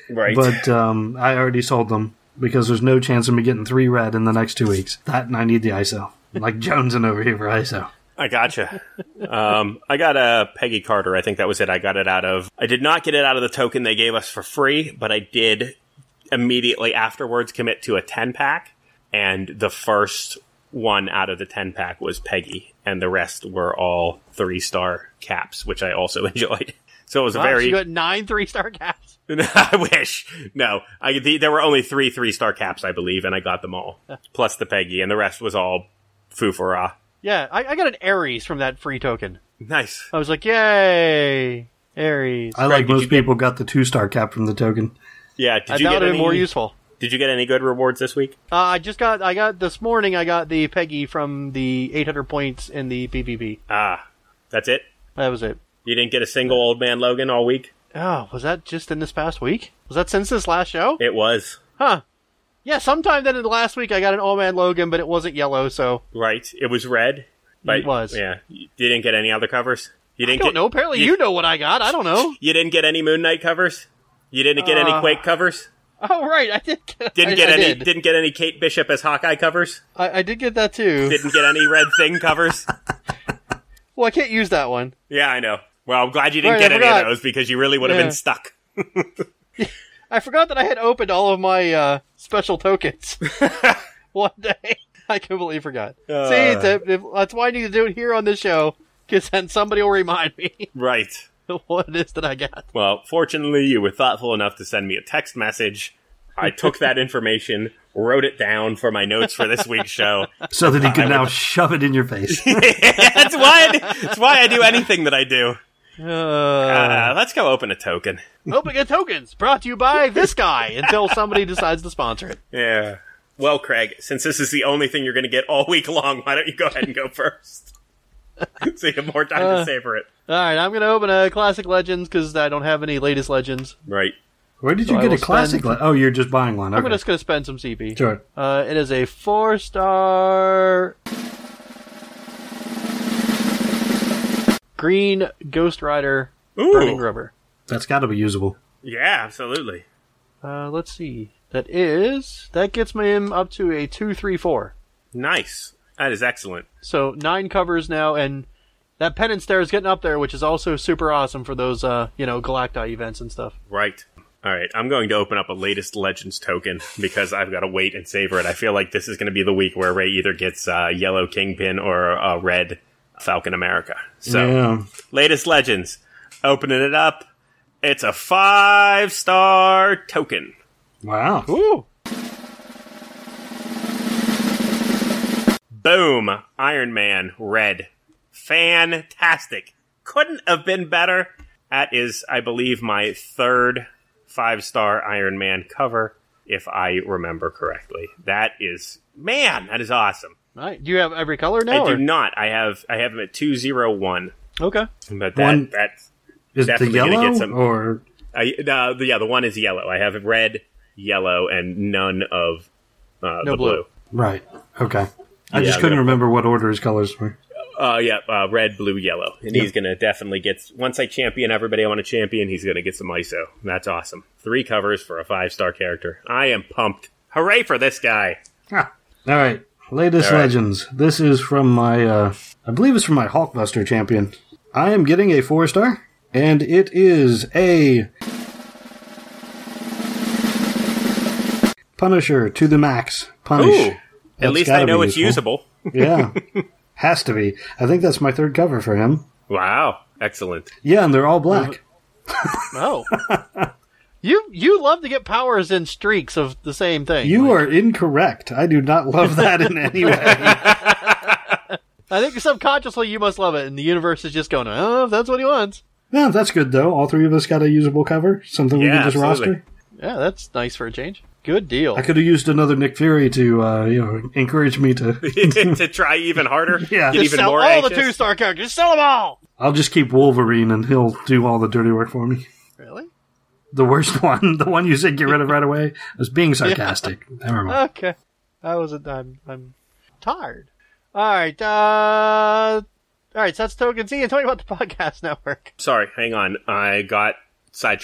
[SPEAKER 2] Right.
[SPEAKER 3] But um, I already sold them because there's no chance of me getting three red in the next two weeks. That and I need the I S O. Like jonesing over here for I S O.
[SPEAKER 2] I gotcha. um, I got a Peggy Carter. I think that was it. I got it out of... I did not get it out of the token they gave us for free, but I did immediately afterwards commit to a ten-pack, and the first one out of the ten-pack was Peggy, and the rest were all three-star caps, which I also enjoyed. So it was
[SPEAKER 1] wow,
[SPEAKER 2] a very...
[SPEAKER 1] So you got nine three-star caps?
[SPEAKER 2] I wish. No. I, the, there were only three three-star caps, I believe, and I got them all. Plus the Peggy, and the rest was all foo-for-ah.
[SPEAKER 1] Yeah, I, I got an Ares from that free token.
[SPEAKER 2] Nice.
[SPEAKER 1] I was like, yay, Ares.
[SPEAKER 3] I
[SPEAKER 2] Greg,
[SPEAKER 3] like
[SPEAKER 2] did
[SPEAKER 3] most
[SPEAKER 2] you get-
[SPEAKER 3] people got the two-star cap from the token.
[SPEAKER 2] Yeah, did
[SPEAKER 1] I
[SPEAKER 2] you
[SPEAKER 1] thought
[SPEAKER 2] get
[SPEAKER 1] it would
[SPEAKER 2] any...
[SPEAKER 1] be more useful.
[SPEAKER 2] Did you get any good rewards this week?
[SPEAKER 1] Uh, I just got, I got, this morning I got the Peggy from the eight hundred points in the P V P.
[SPEAKER 2] Ah, that's it?
[SPEAKER 1] That was it.
[SPEAKER 2] You didn't get a single Old Man Logan all week?
[SPEAKER 1] Oh, was that just in this past week? Was that since this last show?
[SPEAKER 2] It was.
[SPEAKER 1] Huh. Yeah, sometime then in the last week I got an Old Man Logan, but it wasn't yellow, so...
[SPEAKER 2] Right. It was red. But,
[SPEAKER 1] It was.
[SPEAKER 2] Yeah. You didn't get any other covers? You
[SPEAKER 1] I
[SPEAKER 2] didn't
[SPEAKER 1] don't
[SPEAKER 2] get,
[SPEAKER 1] know. Apparently you,
[SPEAKER 2] you
[SPEAKER 1] know what I got. I don't know.
[SPEAKER 2] You didn't get any Moon Knight covers? You didn't get any
[SPEAKER 1] Uh,
[SPEAKER 2] Quake covers?
[SPEAKER 1] Oh, right. I did get,
[SPEAKER 2] Didn't
[SPEAKER 1] I,
[SPEAKER 2] get
[SPEAKER 1] I
[SPEAKER 2] any
[SPEAKER 1] Did.
[SPEAKER 2] Didn't get any Kate Bishop as Hawkeye covers?
[SPEAKER 1] I, I did get that too.
[SPEAKER 2] Didn't get any Red Thing covers?
[SPEAKER 1] Well, I can't use that one.
[SPEAKER 2] Yeah, I know. Well, I'm glad you didn't
[SPEAKER 1] Right,
[SPEAKER 2] get
[SPEAKER 1] I
[SPEAKER 2] any
[SPEAKER 1] forgot.
[SPEAKER 2] of those because you really would have
[SPEAKER 1] Yeah.
[SPEAKER 2] been stuck.
[SPEAKER 1] I forgot that I had opened all of my uh, special tokens one day. I completely forgot.
[SPEAKER 2] Uh.
[SPEAKER 1] See, that- if- that's why I need to do it here on this show, because then somebody will remind me
[SPEAKER 2] Right.
[SPEAKER 1] what it is that I got.
[SPEAKER 2] Well, fortunately, you were thoughtful enough to send me a text message. I took that information, wrote it down for my notes for this week's show.
[SPEAKER 3] So that he can
[SPEAKER 2] I
[SPEAKER 3] now
[SPEAKER 2] would-
[SPEAKER 3] shove it in your face.
[SPEAKER 2] that's why. I, that's why I do anything that I do.
[SPEAKER 1] Uh,
[SPEAKER 2] Uh, let's go open a token.
[SPEAKER 1] opening of tokens brought to you by this guy until somebody decides to sponsor it.
[SPEAKER 2] Yeah. Well, Craig, since this is the only thing you're going to get all week long, why don't you go ahead and go first? So you have more time
[SPEAKER 1] Uh.
[SPEAKER 2] to savor it.
[SPEAKER 1] All right, I'm going to open a Classic Legends because I don't have any latest Legends.
[SPEAKER 2] Right.
[SPEAKER 3] Where did
[SPEAKER 1] So
[SPEAKER 3] you
[SPEAKER 1] I
[SPEAKER 3] get a
[SPEAKER 1] will
[SPEAKER 3] classic?
[SPEAKER 1] spend-
[SPEAKER 3] li- oh, you're just buying one.
[SPEAKER 1] I'm
[SPEAKER 3] Okay.
[SPEAKER 1] just going to spend some C P.
[SPEAKER 3] Sure.
[SPEAKER 1] Uh, it is a four-star green Ghost Rider Burning
[SPEAKER 2] Ooh.
[SPEAKER 1] Rubber.
[SPEAKER 3] That's got to be usable.
[SPEAKER 2] Yeah, absolutely.
[SPEAKER 1] Uh, let's see. That is that gets me him up to a two, three, four.
[SPEAKER 2] Nice. That is excellent.
[SPEAKER 1] So nine covers now, and that Penance there is getting up there, which is also super awesome for those uh, you know, Galacti events and stuff.
[SPEAKER 2] Right. All right. I'm going to open up a latest Legends token because I've got to wait and savor it. I feel like this is going to be the week where Ray either gets uh, yellow Kingpin or uh, red Falcon America. So,
[SPEAKER 3] Yeah.
[SPEAKER 2] latest Legends. Opening it up. It's a five-star token.
[SPEAKER 3] Wow.
[SPEAKER 1] Ooh.
[SPEAKER 2] Boom. Iron Man red. Fantastic. Couldn't have been better. That is, I believe, my third five-star Iron Man cover, if I remember correctly. That is, man, that is awesome.
[SPEAKER 1] All right. Do you have every color now?
[SPEAKER 2] I do
[SPEAKER 1] or-
[SPEAKER 2] not. I have I have him at two zero one.
[SPEAKER 1] Okay.
[SPEAKER 2] But that
[SPEAKER 3] One-
[SPEAKER 2] that's
[SPEAKER 3] Is it the
[SPEAKER 2] definitely gonna
[SPEAKER 3] yellow
[SPEAKER 2] get some-
[SPEAKER 3] or
[SPEAKER 2] I, uh, the, yeah, the one is yellow. I have red, yellow, and none of uh,
[SPEAKER 1] No
[SPEAKER 2] the
[SPEAKER 1] blue.
[SPEAKER 2] blue.
[SPEAKER 3] right? Okay. I
[SPEAKER 2] Yeah,
[SPEAKER 3] just
[SPEAKER 2] I'm
[SPEAKER 3] couldn't
[SPEAKER 2] gonna-
[SPEAKER 3] remember what order his colors were.
[SPEAKER 2] Uh, yeah, uh, red, blue, yellow. And he's going to definitely get... Once I champion everybody I want to champion, he's going to get some I S O. That's awesome. Three covers for a five-star character. I am pumped. Hooray for this guy.
[SPEAKER 3] Ah. All right. Latest
[SPEAKER 2] All right.
[SPEAKER 3] Legends. This is from my, uh, I believe it's from my Hulkbuster champion. I am getting a four star, and it is a Punisher to the max. Punish.
[SPEAKER 2] Ooh. At
[SPEAKER 3] That's
[SPEAKER 2] least
[SPEAKER 3] gotta
[SPEAKER 2] I know
[SPEAKER 3] be
[SPEAKER 2] it's
[SPEAKER 3] useful.
[SPEAKER 2] usable.
[SPEAKER 3] Yeah. Has to be. I think that's my third cover for him.
[SPEAKER 2] Wow. Excellent.
[SPEAKER 3] Yeah, and they're all black.
[SPEAKER 1] Oh. you you love to get powers in streaks of the same thing.
[SPEAKER 3] You
[SPEAKER 1] Like,
[SPEAKER 3] are incorrect. I do not love that in any way.
[SPEAKER 1] I think subconsciously you must love it, and the universe is just going, oh, if that's what he wants.
[SPEAKER 3] Yeah, that's good, though. All three of us got a usable cover. Something we
[SPEAKER 2] Yeah,
[SPEAKER 3] can just
[SPEAKER 2] absolutely.
[SPEAKER 3] roster.
[SPEAKER 1] Yeah, that's nice for a change. Good deal.
[SPEAKER 3] I could have used another Nick Fury to, uh, you know, encourage me to.
[SPEAKER 2] To try even harder.
[SPEAKER 3] Yeah.
[SPEAKER 2] Get
[SPEAKER 1] Just
[SPEAKER 2] even
[SPEAKER 1] sell
[SPEAKER 2] more
[SPEAKER 1] all
[SPEAKER 2] anxious.
[SPEAKER 1] the two-star characters. Just sell them all!
[SPEAKER 3] I'll just keep Wolverine, and he'll do all the dirty work for me.
[SPEAKER 1] Really?
[SPEAKER 3] The worst one, the one you said get rid of right away, was being sarcastic. Never mind.
[SPEAKER 1] Okay. I wasn't, I'm, I'm tired. Alright, uh... Alright, so that's Token Z, and tell me about the podcast network.
[SPEAKER 2] Sorry, hang on. I got sidetracked.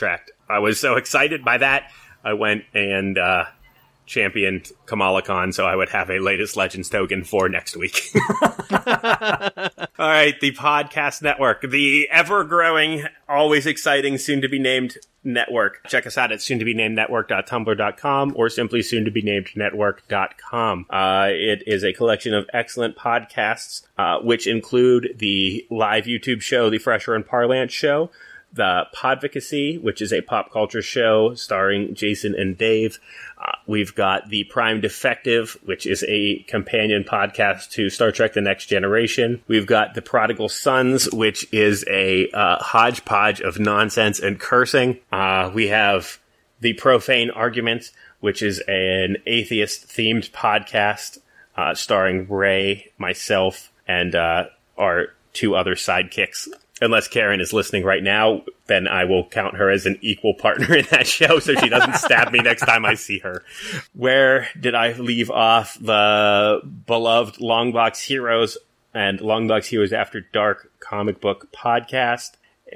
[SPEAKER 2] I was so excited by that, I went and uh, championed Kamala Khan so I would have a latest Legends token for next week. All right, the podcast network, the ever-growing, always exciting, soon-to-be-named network. Check us out at soon to be named network dot tumblr dot com or simply soon to be named network dot com. Uh, it is a collection of excellent podcasts, uh, which include the live YouTube show, The Fresher and Parlance Show, the Podvocacy, which is a pop culture show starring Jason and Dave. Uh, we've got the Prime Defective, which is a companion podcast to Star Trek The Next Generation. We've got the Prodigal Sons, which is a uh, hodgepodge of nonsense and cursing. Uh, we have the Profane Argument, which is an atheist-themed podcast uh, starring Ray, myself, and uh, our two other sidekicks. Unless Karen is listening right now, then I will count her as an equal partner in that show so she doesn't stab me next time I see her. Where did I leave off? The beloved Longbox Heroes and Longbox Heroes After Dark comic book podcast.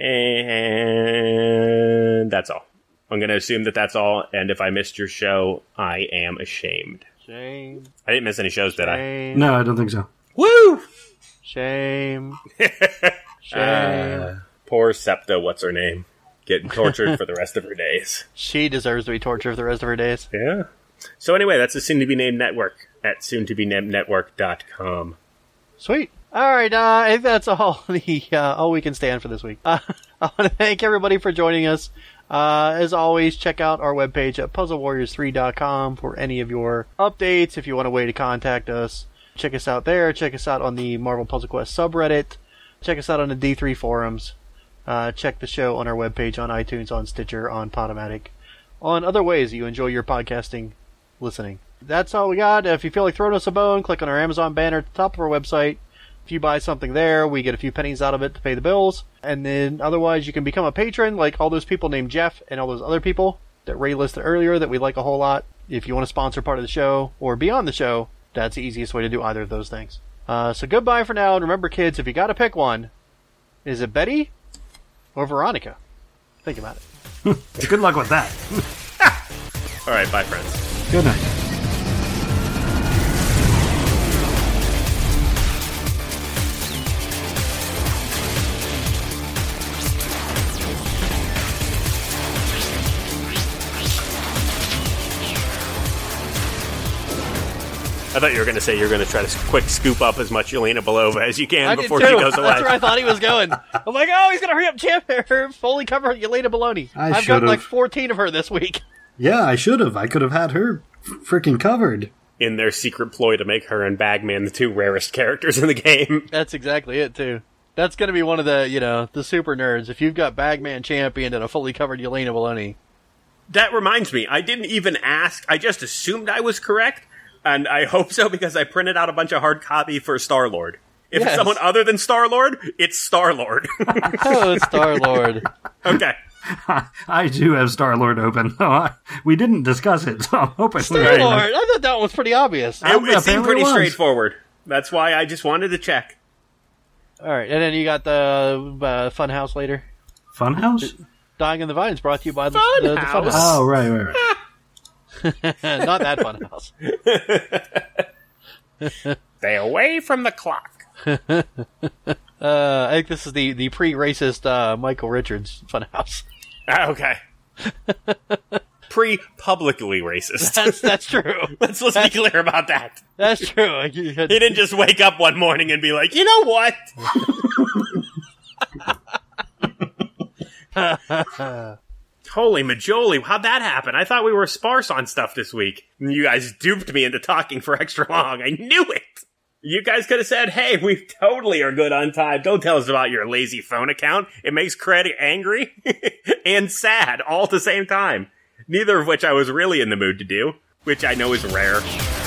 [SPEAKER 2] And that's all. I'm going to assume that that's all. And if I missed your show, I am ashamed.
[SPEAKER 1] Shame.
[SPEAKER 2] I didn't miss any shows, did I?
[SPEAKER 1] Shame.
[SPEAKER 3] No, I don't think so.
[SPEAKER 2] Woo!
[SPEAKER 1] Shame. Shame.
[SPEAKER 2] Uh, poor Septa, what's her name? Getting tortured for the rest of her days.
[SPEAKER 1] She deserves to be tortured for the rest of her days.
[SPEAKER 2] Yeah. So anyway, that's the soon to be named network at soon to be named network dot com.
[SPEAKER 1] Sweet. All right, uh, I think that's all the uh, all we can stand for this week. Uh, I want to thank everybody for joining us. Uh, as always, check out our webpage at puzzle warriors three dot com for any of your updates. If you want a way to contact us, check us out there. Check us out on the Marvel Puzzle Quest subreddit. Check us out on the D three forums. Uh, check the show on our webpage, on iTunes, on Stitcher, on Podomatic, on other ways you enjoy your podcasting listening. That's all we got. If you feel like throwing us a bone, click on our Amazon banner at the top of our website. If you buy something there, we get a few pennies out of it to pay the bills. And then otherwise, you can become a patron like all those people named Jeff and all those other people that Ray listed earlier that we like a whole lot. If you want to sponsor part of the show or be on the show, that's the easiest way to do either of those things. Uh, so goodbye for now, and remember, kids, if you got to pick one, is it Betty or Veronica? Think about it.
[SPEAKER 3] Good luck with that.
[SPEAKER 2] All right, bye, friends.
[SPEAKER 3] Good night.
[SPEAKER 2] I thought you were going to say you're going to try to quick scoop up as much Yelena Belova as you can
[SPEAKER 1] I
[SPEAKER 2] before
[SPEAKER 1] did
[SPEAKER 2] she
[SPEAKER 1] too.
[SPEAKER 2] goes away.
[SPEAKER 1] That's where I thought he was going. I'm like, oh, he's going to hurry up, champ her, fully cover Yelena Baloney.
[SPEAKER 3] I
[SPEAKER 1] I've got
[SPEAKER 3] should've.
[SPEAKER 1] like fourteen of her this week.
[SPEAKER 3] Yeah, I should have. I could have had her freaking covered.
[SPEAKER 2] In their secret ploy to make her and Bagman the two rarest characters in the game.
[SPEAKER 1] That's exactly it, too. That's going to be one of the, you know, the super nerds. If you've got Bagman Champion and a fully covered Yelena Baloney.
[SPEAKER 2] That reminds me, I didn't even ask. I just assumed I was correct. And I hope so because I printed out a bunch of hard copy for Star-Lord. If
[SPEAKER 1] Yes.
[SPEAKER 2] it's someone other than Star-Lord, it's Star-Lord.
[SPEAKER 1] Oh, Star-Lord.
[SPEAKER 2] Okay.
[SPEAKER 3] I do have Star-Lord open. We didn't discuss it, so I'm hoping
[SPEAKER 1] Star-Lord! I thought that one was pretty obvious.
[SPEAKER 2] It,
[SPEAKER 3] Um,
[SPEAKER 2] it seemed
[SPEAKER 3] apparently
[SPEAKER 2] pretty
[SPEAKER 3] it was.
[SPEAKER 2] straightforward. That's why I just wanted to check.
[SPEAKER 1] Alright, and then you got the uh, Funhouse later.
[SPEAKER 3] Funhouse?
[SPEAKER 1] Dying in the Vines brought to you by the, the, the
[SPEAKER 2] Funhouse.
[SPEAKER 1] Funhouse.
[SPEAKER 3] Oh, right, right, right.
[SPEAKER 1] Not that Funhouse.
[SPEAKER 2] Stay away from the clock.
[SPEAKER 1] Uh, I think this is the, the pre-racist uh, Michael Richards Funhouse.
[SPEAKER 2] Ah, okay. Pre-publicly racist.
[SPEAKER 1] That's that's true.
[SPEAKER 2] Let's, let's be clear about that.
[SPEAKER 1] That's true.
[SPEAKER 2] He didn't just wake up one morning and be like, you know what? Holy majoli, how'd that happen? I thought we were sparse on stuff this week. And you guys duped me into talking for extra long. I knew it! You guys could have said, hey, we totally are good on time. Don't tell us about your lazy phone account. It makes Credit angry and sad all at the same time. Neither of which I was really in the mood to do, which I know is rare.